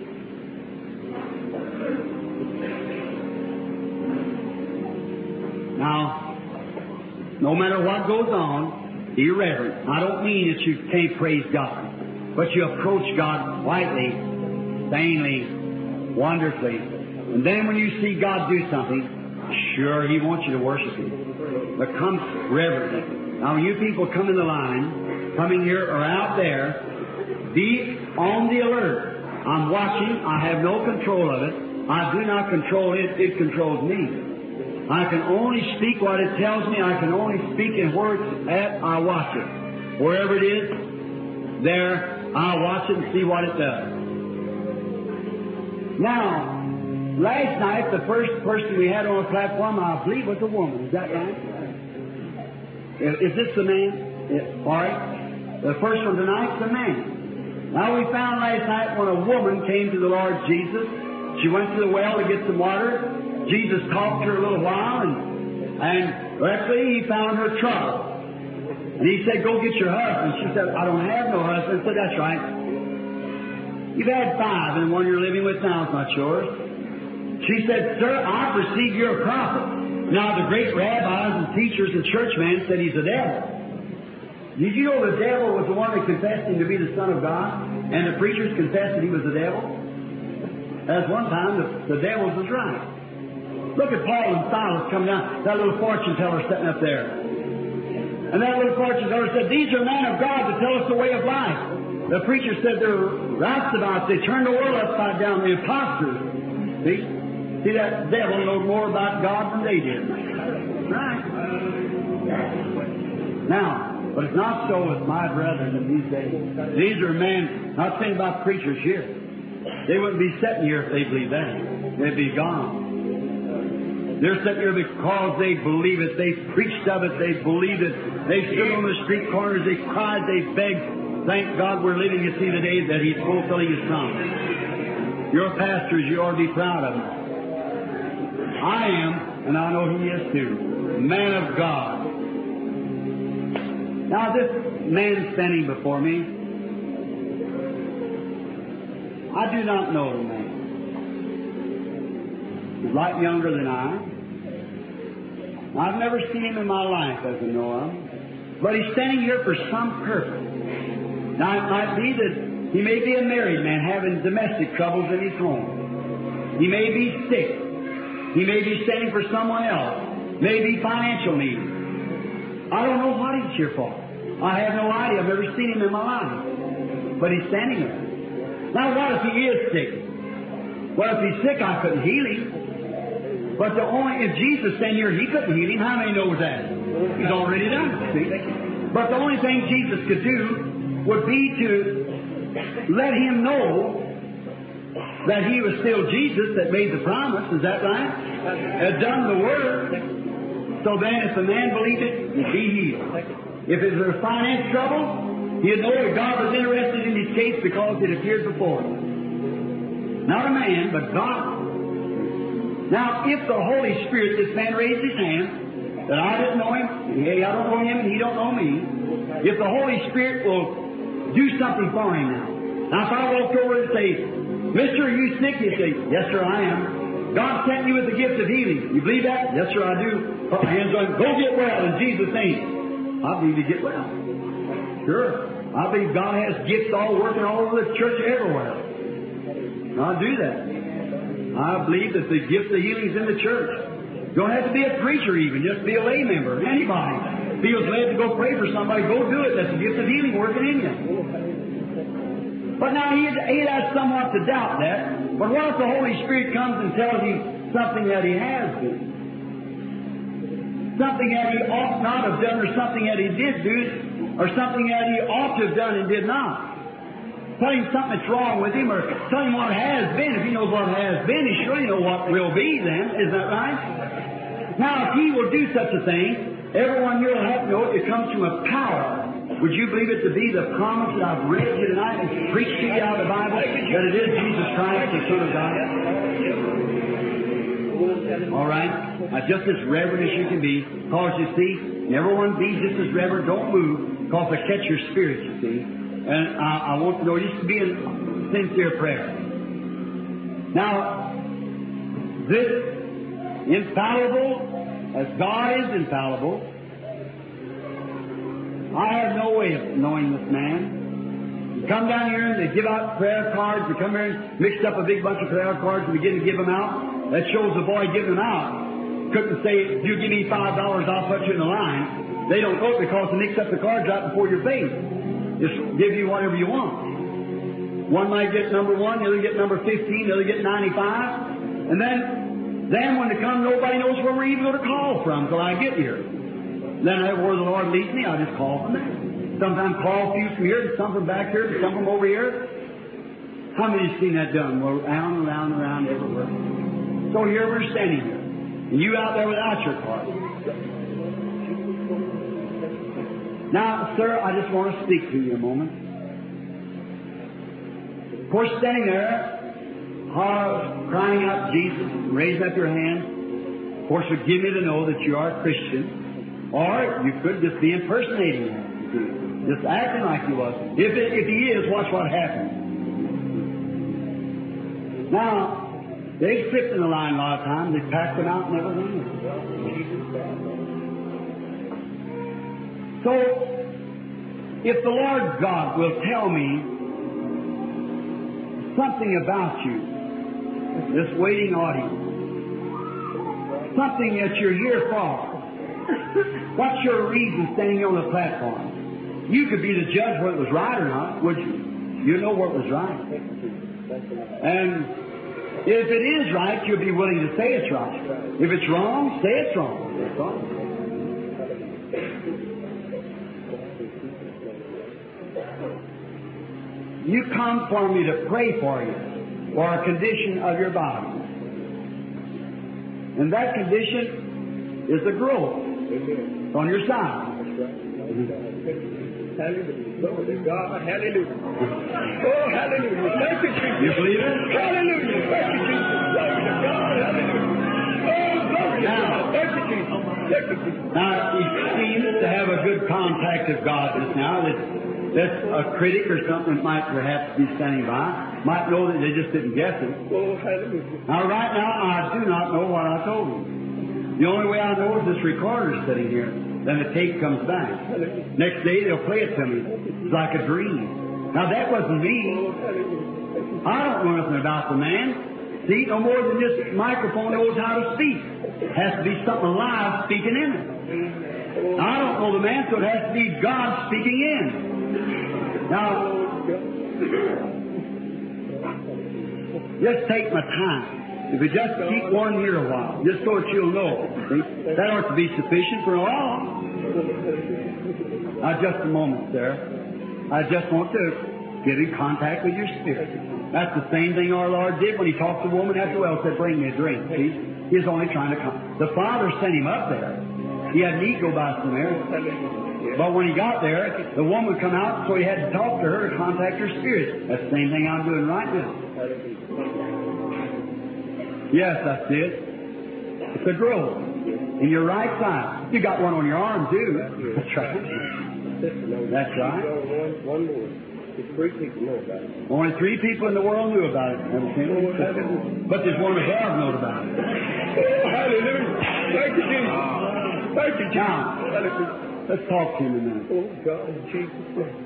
Now, no matter what goes on, be reverent. I don't mean that you can't praise God, but you approach God quietly, sanely, wonderfully. And then when you see God do something, sure, He wants you to worship Him. But come reverently. Now, when you people come in the line, coming here or out there, be on the alert. I'm watching. I have no control of it. I do not control it. It controls me. I can only speak what it tells me. I can only speak in where it's at. I watch it. Wherever it is, there, I watch it and see what it does. Now, last night, the first person we had on the platform, I believe, was a woman. Is that right? Is this the man? Yeah. All right. The first one tonight's the man. Now, we found last night when a woman came to the Lord Jesus, she went to the well to get some water. Jesus talked to her a little while, and, and directly He found her trouble. And He said, go get your husband. She said, I don't have no husband. He said, that's right. You've had five, and the one you're living with now is not yours. She said, sir, I perceive you're a prophet. Now, the great rabbis and teachers and churchmen said he's a devil. Did you know the devil was the one that confessed Him to be the Son of God, and the preachers confessed that He was the devil? As one time, the, the devil was right. Look at Paul and Silas coming down, that little fortune teller sitting up there. And that little fortune teller said, these are men of God to tell us the way of life. The preacher said they're roustabouts. They turn the world upside down, the imposters. See? See, that devil knows more about God than they did. Right. Now, but it's not so with my brethren in these days. These are men, not saying about preachers here. They wouldn't be sitting here if they believed that. They'd be gone. They're sitting here because they believe it. They preached of it. They believed it. They stood on the street corners. They cried. They begged. Thank God we're living to see the day that He's fulfilling His promise. Your pastors, you ought to be proud of them. I am, and I know he is too. Man of God. Now this man standing before me, I do not know the man. He's a lot younger than I. I've never seen him in my life as I know him. But he's standing here for some purpose. Now it might be that he may be a married man having domestic troubles in his home. He may be sick. He may be standing for someone else. Maybe financial need. I don't know what he's here for. I have no idea. I've never seen him in my life. But he's standing there. Now what if he is sick? Well, if he's sick, I couldn't heal him. But the only, if Jesus standing here, He couldn't heal him. How many knows that? He's already done it. See? But the only thing Jesus could do would be to let him know that He was still Jesus that made the promise. Is that right? Had done the Word. So then if the man believed it, he'd be healed. If it was finance trouble, he'd know that God was interested in his case because it appeared before him. Not a man, but God. Now, if the Holy Spirit, this man raised his hand, that I didn't know him, hey, I don't know him, and he don't know me. If the Holy Spirit will do something for him now. Now, if I walked over and say, Mister, are you sick? He'd say, yes, sir, I am. God sent you with the gift of healing. You believe that? Yes, sir, I do. Put my hands on him. Go get well in Jesus' name. I believe you get well. Sure. I believe God has gifts all working all over the church everywhere. I'll do that. I believe that the gift of healing is in the church. You don't have to be a preacher even. Just be a lay member. Anybody feels led to go pray for somebody, go do it. That's the gift of healing working in you. But now he, he has somewhat to doubt that. But what if the Holy Spirit comes and tells him something that he has done? Something that he ought not have done, or something that he did do, or something that he ought to have done and did not. Tell him something that's wrong with him, or tell him what has been. If he knows what has been, he surely knows what will be then. Is that right? Now, if he will do such a thing, everyone here will have to know it comes from a power. Would you believe it to be the promise that I've read to you tonight and preached to you out of the Bible, that it is Jesus Christ, the Son of God? All right? Now, just as reverent as you can be, because you see, everyone be just as reverent. Don't move, because they catch your spirit, you see. And I, I want to know, it used to be a sincere prayer. Now, this infallible, as God is infallible, I have no way of knowing this man. You come down here and they give out prayer cards. They come here and mix up a big bunch of prayer cards and begin to give them out. That shows the boy giving them out. Couldn't say, if you give me five dollars, I'll put you in the line. They don't vote because they mix up the cards right before your face. Just give you whatever you want. One might get number one, the other get number fifteen, the other get ninety-five. And then, then when they come, nobody knows where we're even going to call from until I get here. Then where the Lord leads me, I just call from there. Sometimes call a few from here, some from back here, some from over here. How many have seen that done? We're around, around, around everywhere. So here we're standing here. And you out there without your card. Now, sir, I just want to speak to you a moment. Of course, standing there, crying out Jesus, raising up your hand, of course, would give me to know that you are a Christian. Or you could just be impersonating him, just acting like he was. If, it, if he is, watch what happens. Now, they slipped in the line a lot of times. They packed them out and everything. So, if the Lord God will tell me something about you, this waiting audience, something that you're here for, what's your reason standing on the platform? You could be the judge whether it was right or not, would you? You know what was right. And If it is right, you'll be willing to say it's right. If it's wrong, say it's wrong. That's all. You come for me to pray for you, for a condition of your body. And that condition is the growth on your side. Hallelujah. Glory to God. Hallelujah. Oh, hallelujah. Thank you, Jesus. You believe it? Hallelujah. Thank you, Jesus. Glory to God. Hallelujah. Oh, glory to God. Thank you, Jesus. Thank you, Jesus. Now, he seems to have a good contact of God just now. That, that's a critic or something might perhaps be standing by. Might know that they just didn't guess it. Oh, hallelujah. Now, right now, I do not know what I told him. The only way I know is this recorder sitting here. Then the tape comes back. Hallelujah. Next day, they'll play it to me. It's like a dream. Now, that wasn't me. Oh, hallelujah. I don't know nothing about the man. See, no more than this microphone knows how to speak. It has to be something alive speaking in it. I don't know the man, so it has to be God speaking in. Now, just take my time. If you just keep one here a while, just so that you'll know. See? That ought to be sufficient for all. Now, just a moment, sir. I just want to get in contact with your spirit. That's the same thing our Lord did when He talked to the woman at the well, said, bring me a drink. See? He's only trying to come. The Father sent Him up there. He had need go by some there. But when He got there, the woman come out, so He had to talk to her to contact her spirit. That's the same thing I'm doing right now. Yes, that's it. It's a growth in your right side. You got one on your arm, too. That's right. That's right. One more. Just three people know about it. Only three people in the world knew about it. Never seen it. But there's one above knows about it. Oh, hallelujah. Thank you, Jesus. Thank you, Jesus. Now, Hallelujah. let's talk to him a minute. Oh, God, in Jesus' name.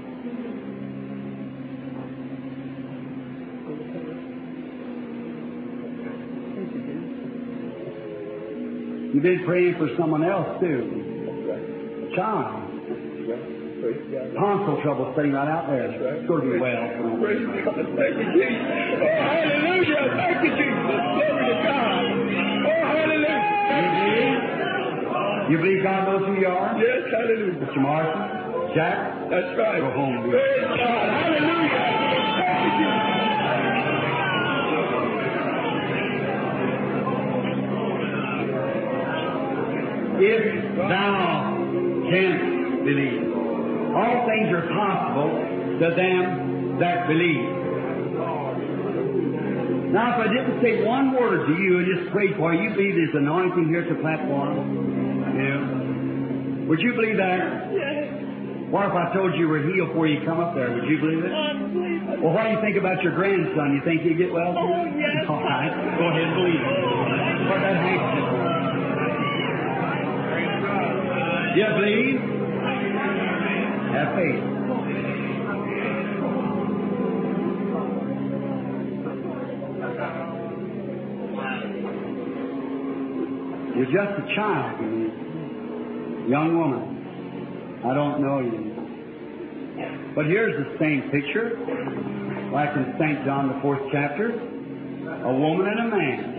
You've been praying for someone else, too. A child. Tonsil trouble sitting right out there. It's going to be well. Praise God. Thank you, Jesus. Oh, hallelujah. Thank you, Jesus. Glory to God. Oh, hallelujah. You believe God knows who you are? Yes, hallelujah. Mister Marshall? Jack? That's right. Go home. Praise God. Hallelujah. Thank you, Jesus. If thou canst believe, all things are possible to them that believe. Now, if I didn't say one word to you and just prayed for you, you believe there's anointing here at the platform? Yeah. Would you believe that? Yes. What if I told you were healed before you come up there? Would you believe it? I believe it. Well, what do you think about your grandson? You think he'll get well? Oh, yes. All right. Go ahead and believe it. What that handkerchief for? You believe? Have faith. You're just a child to me. Young woman. I don't know you. But here's the same picture, like in Saint John, the fourth chapter. A woman and a man.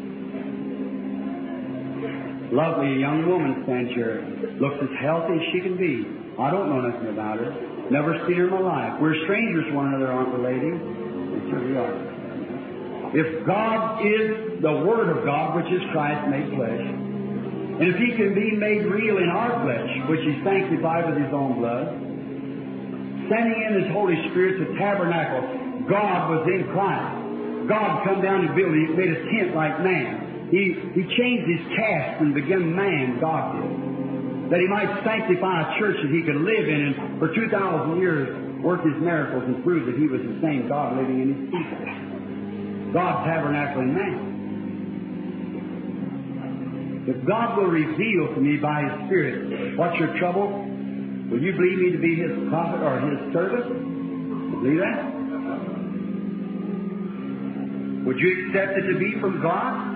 Lovely young woman stands here. Looks as healthy as she can be. I don't know nothing about her. Never seen her in my life. We're strangers to one another, aren't we, lady? Yes, sir, we are. If God is the Word of God, which is Christ made flesh, and if He can be made real in our flesh, which He sanctified with His own blood, sending in His Holy Spirit to tabernacle, God was in Christ. God come down and built, He made a tent like man. He, he changed His cast and became man, God did, that He might sanctify a church that He could live in and for two thousand years work His miracles and prove that He was the same God living in His people. God tabernacling man. If God will reveal to me by His Spirit what's your trouble, will you believe me to be His prophet or His servant? You believe that? Would you accept it to be from God?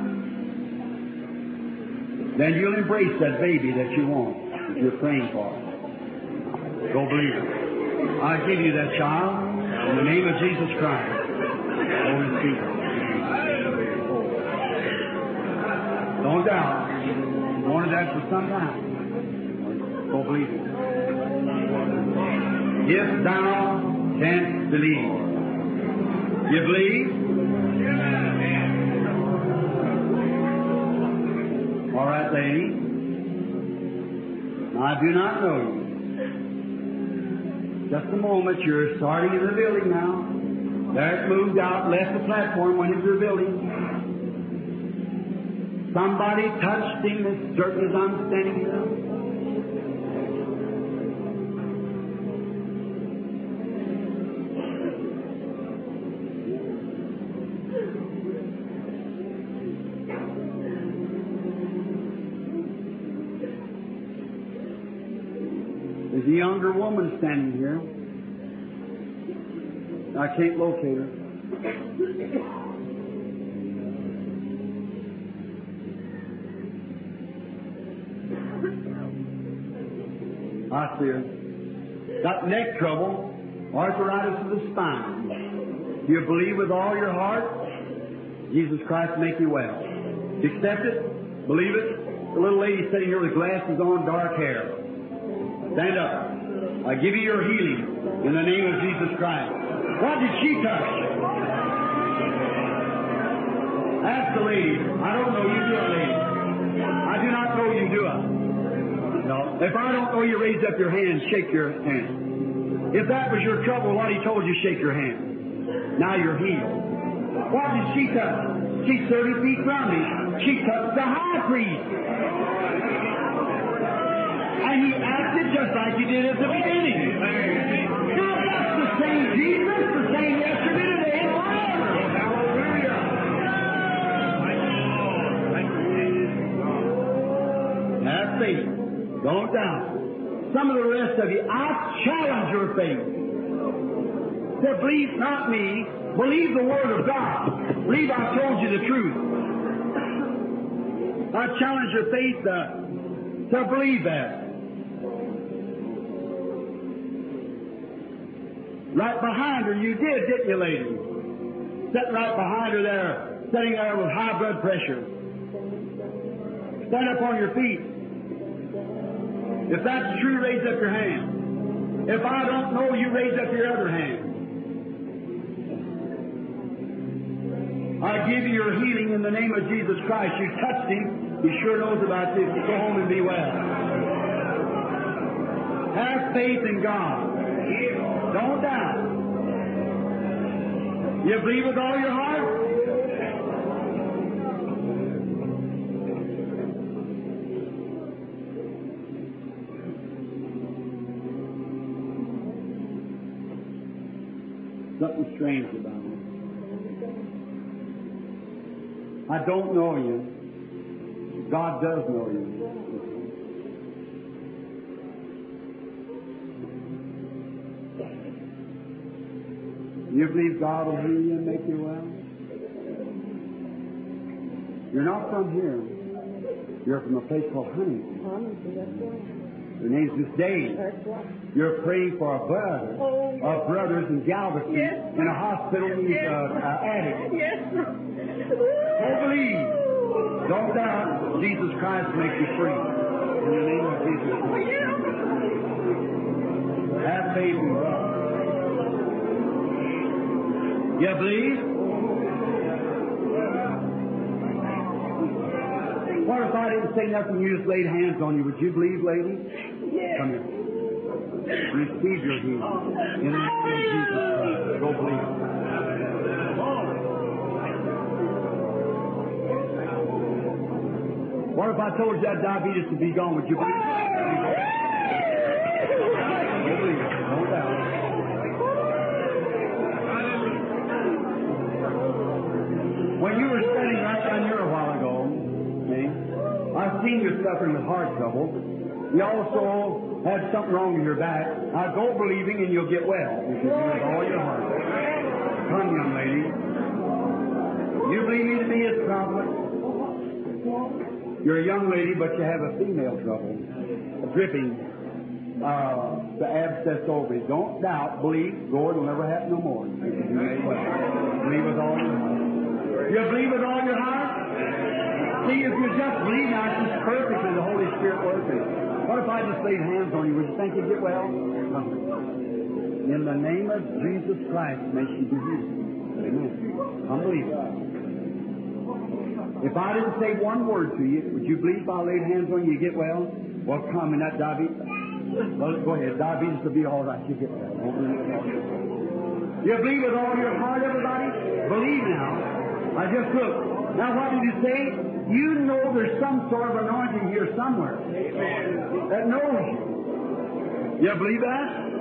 Then you'll embrace that baby that you want, that you're praying for. Go believe it. I give you that child in the name of Jesus Christ. Go receive it. Don't doubt. You wanted that for some time. Go believe it. If thou canst believe. You believe? All right, lady. I do not know you. Just a moment, you're starting in the building now. There it moved out, left the platform, went into the building. Somebody touched him as certain as I'm standing here. There's a younger woman standing here. I can't locate her. I see her. Got neck trouble, arthritis of the spine. Do you believe with all your heart? Jesus Christ make you well. Do you accept it? Believe it? The little lady sitting here with glasses on, dark hair. Stand up. I give you your healing in the name of Jesus Christ. What did she touch? Ask the lady. I don't know you do it, lady. I do not know you do it. No. If I don't know you, raise up your hand, shake your hand. If that was your trouble, what he told you, shake your hand. Now you're healed. What did she touch? She's thirty feet from me. She touched the high priest. And he acted just like he did at the beginning. Now that's the same Jesus, the same yesterday, today, and forever. Hallelujah. Have faith. Don't doubt. Some of the rest of you, I challenge your faith. To believe not me, believe the Word of God. Believe I told you the truth. I challenge your faith to, to believe that. Right behind her, you did, didn't you, lady? Sitting right behind her there, sitting there with high blood pressure. Stand up on your feet. If that's true, raise up your hand. If I don't know, you raise up your other hand. I give you your healing in the name of Jesus Christ. You touched him. He sure knows about this. Go home and be well. Have faith in God. Don't doubt. You believe with all your heart? Something strange about it. I don't know you. God does know you. You believe God will heal you and make you well? You're not from here. You're from a place called Huntington. Your name's Miss Dave. You're praying for a brother, or brothers in Galveston in a hospital he's uh, uh, addict. Don't believe. Don't doubt. Jesus Christ will make you free. In the name of Jesus Christ. Have faith in God. You believe? What if I didn't say nothing, you just laid hands on you? Would you believe, lady? Yes. Come here. Receive your healing. In the name of Jesus Christ. Go believe. What if I told you that diabetes would be gone? Would you believe? Go believe. Don't doubt. When you were standing right down here a while ago, see, I've seen you suffering with heart trouble. You also had something wrong with your back. Now go believing and you'll get well. If you do with all your heart. Come, young lady. You believe me to be his prophet? You're a young lady, but you have a female trouble. A dripping, uh, the abscess ovary. Don't doubt, believe, Lord, will never happen no more. If you do it well. Believe with all your heart. You believe with all your heart? See, if you just believe now, it's just perfectly the Holy Spirit working. What if I just laid hands on you? Would you think you'd get well? In the name of Jesus Christ, may she be healed. Amen. I'm believing. If I didn't say one word to you, would you believe if I laid hands on you, you get well? Well, come in that diabetes. Well, go ahead. Diabetes will be all right. You get well. You believe with all your heart, everybody? Believe now. I just look. Now, what did you say? You know there's some sort of anointing here somewhere that knows you. You believe that?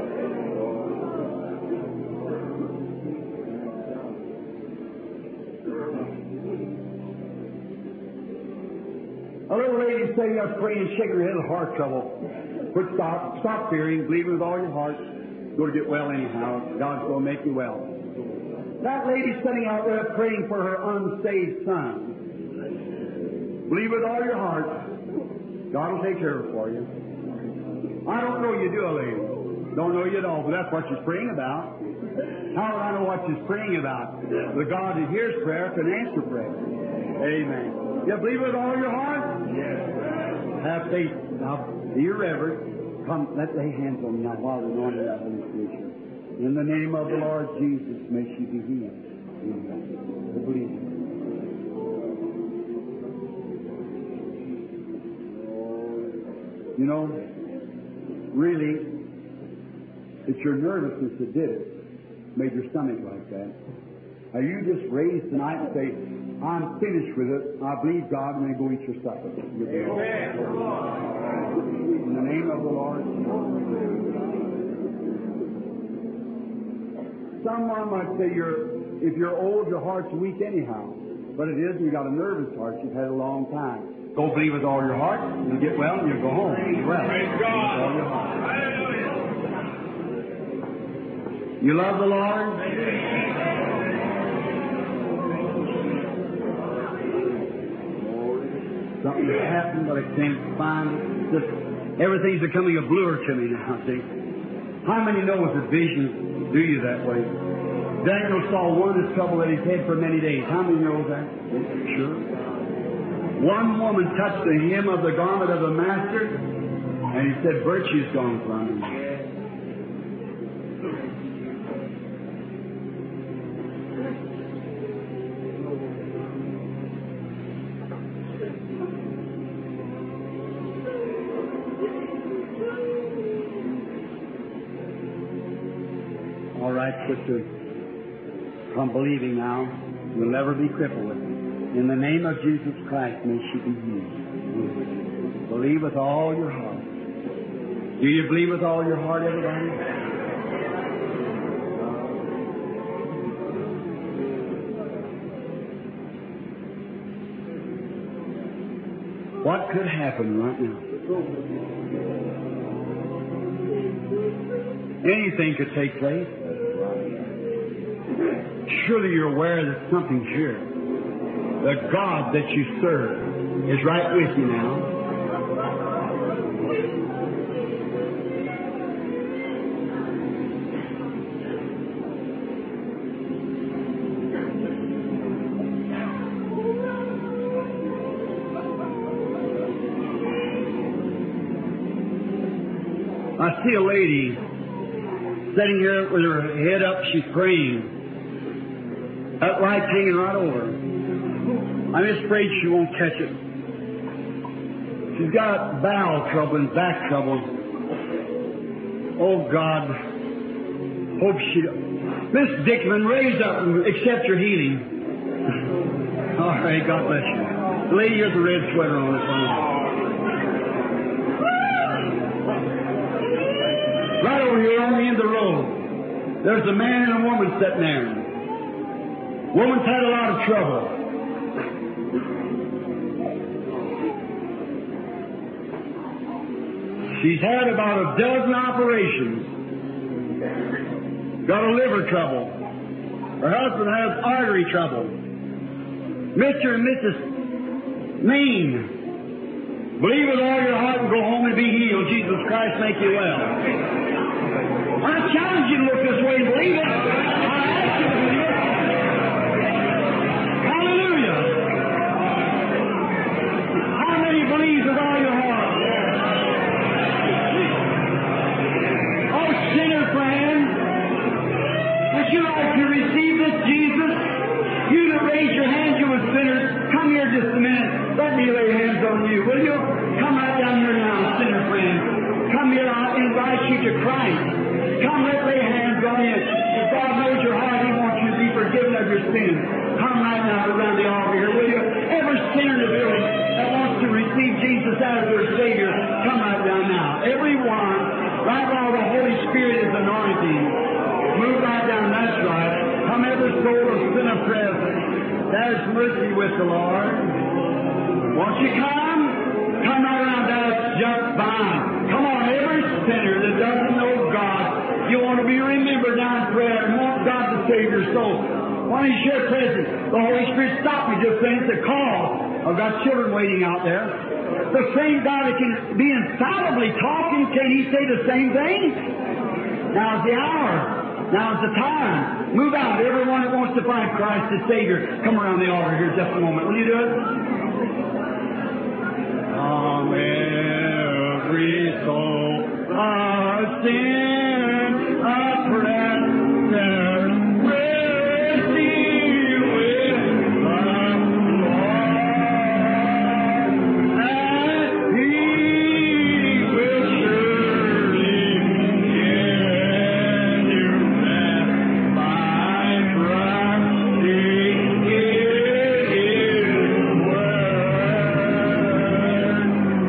A little lady said, you got praying, shake her head, heart trouble. But stop, stop fearing, believe with all your heart. You're going to get well anyhow. God's going to make you well. That lady sitting out there praying for her unsaved son. Believe with all your heart. God will take care of it for you. I don't know you do, a lady. Don't know you at all, but that's what she's praying about. How do I know what she's praying about? The God that hears prayer can answer prayer. Amen. You believe with all your heart? Yes. Have faith. Now, be reverent. Come, let's lay hands on you now while we're on the Holy Spirit. In the name of the Lord Jesus, may she be healed. Amen. I believe it. You know, really, it's your nervousness that did it. Made your stomach like that. Now you just raise tonight and say, I'm finished with it. I believe God, and then go eat your supper. Amen. In the name of the Lord. Someone might say, you're, if you're old, your heart's weak anyhow. But it isn't. You've got a nervous heart. You've had it a long time. Go believe with all your heart. You'll get well, and you'll go home. Well, praise God. With all your heart. You love the Lord? Something has happened, but I can't find it. Just everything's becoming a blur to me now, see. How many know with the visions do you that way? Daniel saw one that's troubled at his head for many days. How many know that? Sure. One woman touched the hem of the garment of the master, and he said, virtue's gone from him. All right, sister, I'm believing now. You'll never be crippled with it. In the name of Jesus Christ, may she be healed. Believe with all your heart. Do you believe with all your heart, everybody? What could happen right now? Anything could take place. Surely you're aware that something's here. The God that you serve is right with you now. I see a lady sitting here with her head up, she's praying. That light's hanging right over her. I'm just afraid she won't catch it. She's got bowel trouble and back trouble. Oh, God. Hope she... Miss Dickman, raise up and accept your healing. All right, God bless you. The lady here with the red sweater on her phone. Right over here on the end of the road, there's a man and a woman sitting there. Woman's had a lot of trouble. She's had about a dozen operations. Got a liver trouble. Her husband has artery trouble. Mister and Missus Mean, believe with all your heart and go home and be healed. Jesus Christ make you well. I challenge you to look this way and believe it. I ask you to believe it. Hallelujah. that raised your hands, you were sinners, come here just a minute. Let me lay hands on you, will you? Come right down here now, sinner friend. Come here, I invite you to Christ. Come, let's lay hands on you. If God knows your heart, He wants you to be forgiven of your sins. Come right now around the altar here, will you? Every sinner in the building that wants to receive Jesus as their Savior, come right down now. Everyone, right now the Holy Spirit is anointing. Move right down, that's right. Come every soul of sinner present. There's mercy with the Lord. Won't you come? Come right around, that's just fine. Come on, every sinner that doesn't know God, you want to be remembered now in prayer and want God to save your soul. Why don't you share presence? The Holy Spirit stopped me just saying it's a call. I've got children waiting out there. The same God that can be infallibly talking, can He say the same thing? Now's the hour. Now's the time. Move out. Everyone that wants to find Christ as Savior, come around the altar here just a moment. Will you do it? On every soul of sin, a prayer, mercy with the Lord, and He will surely hear you by trusting in His word.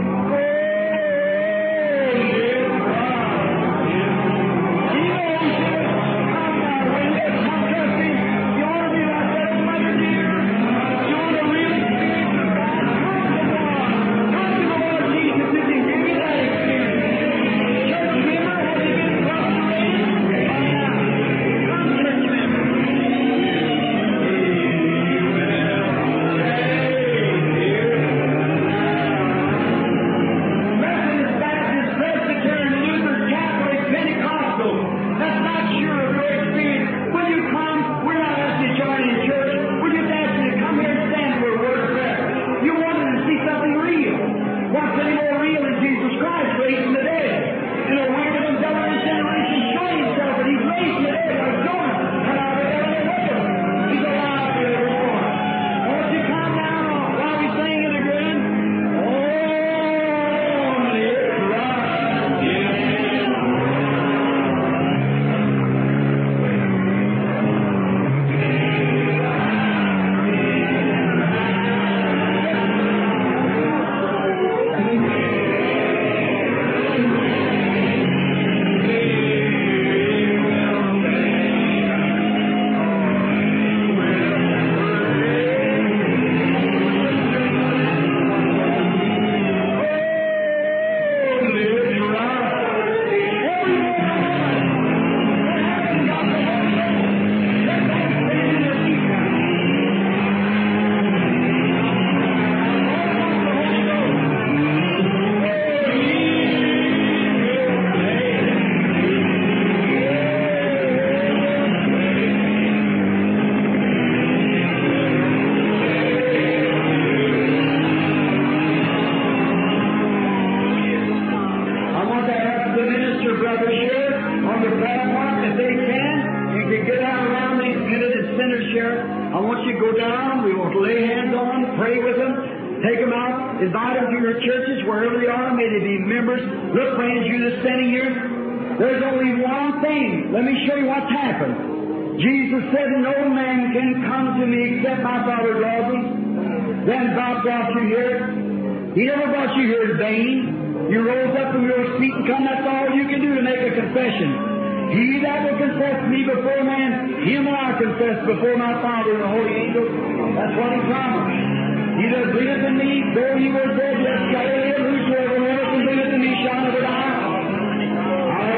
Invite them to your churches, wherever they are. May they be members. Look, friends, you that's standing here, there's only one thing. Let me show you what's happened. Jesus said, no man can come to me except my Father draws him. Then God brought you here. He never brought you here in vain. You rose up from your seat and come. That's all you can do to make a confession. He that will confess me before man, him will I confess before my Father and the holy angels. That's what He promised. He that believeth in me, though he were dead, yet shall he live. Whosoever liveth and believeth in me shall never die.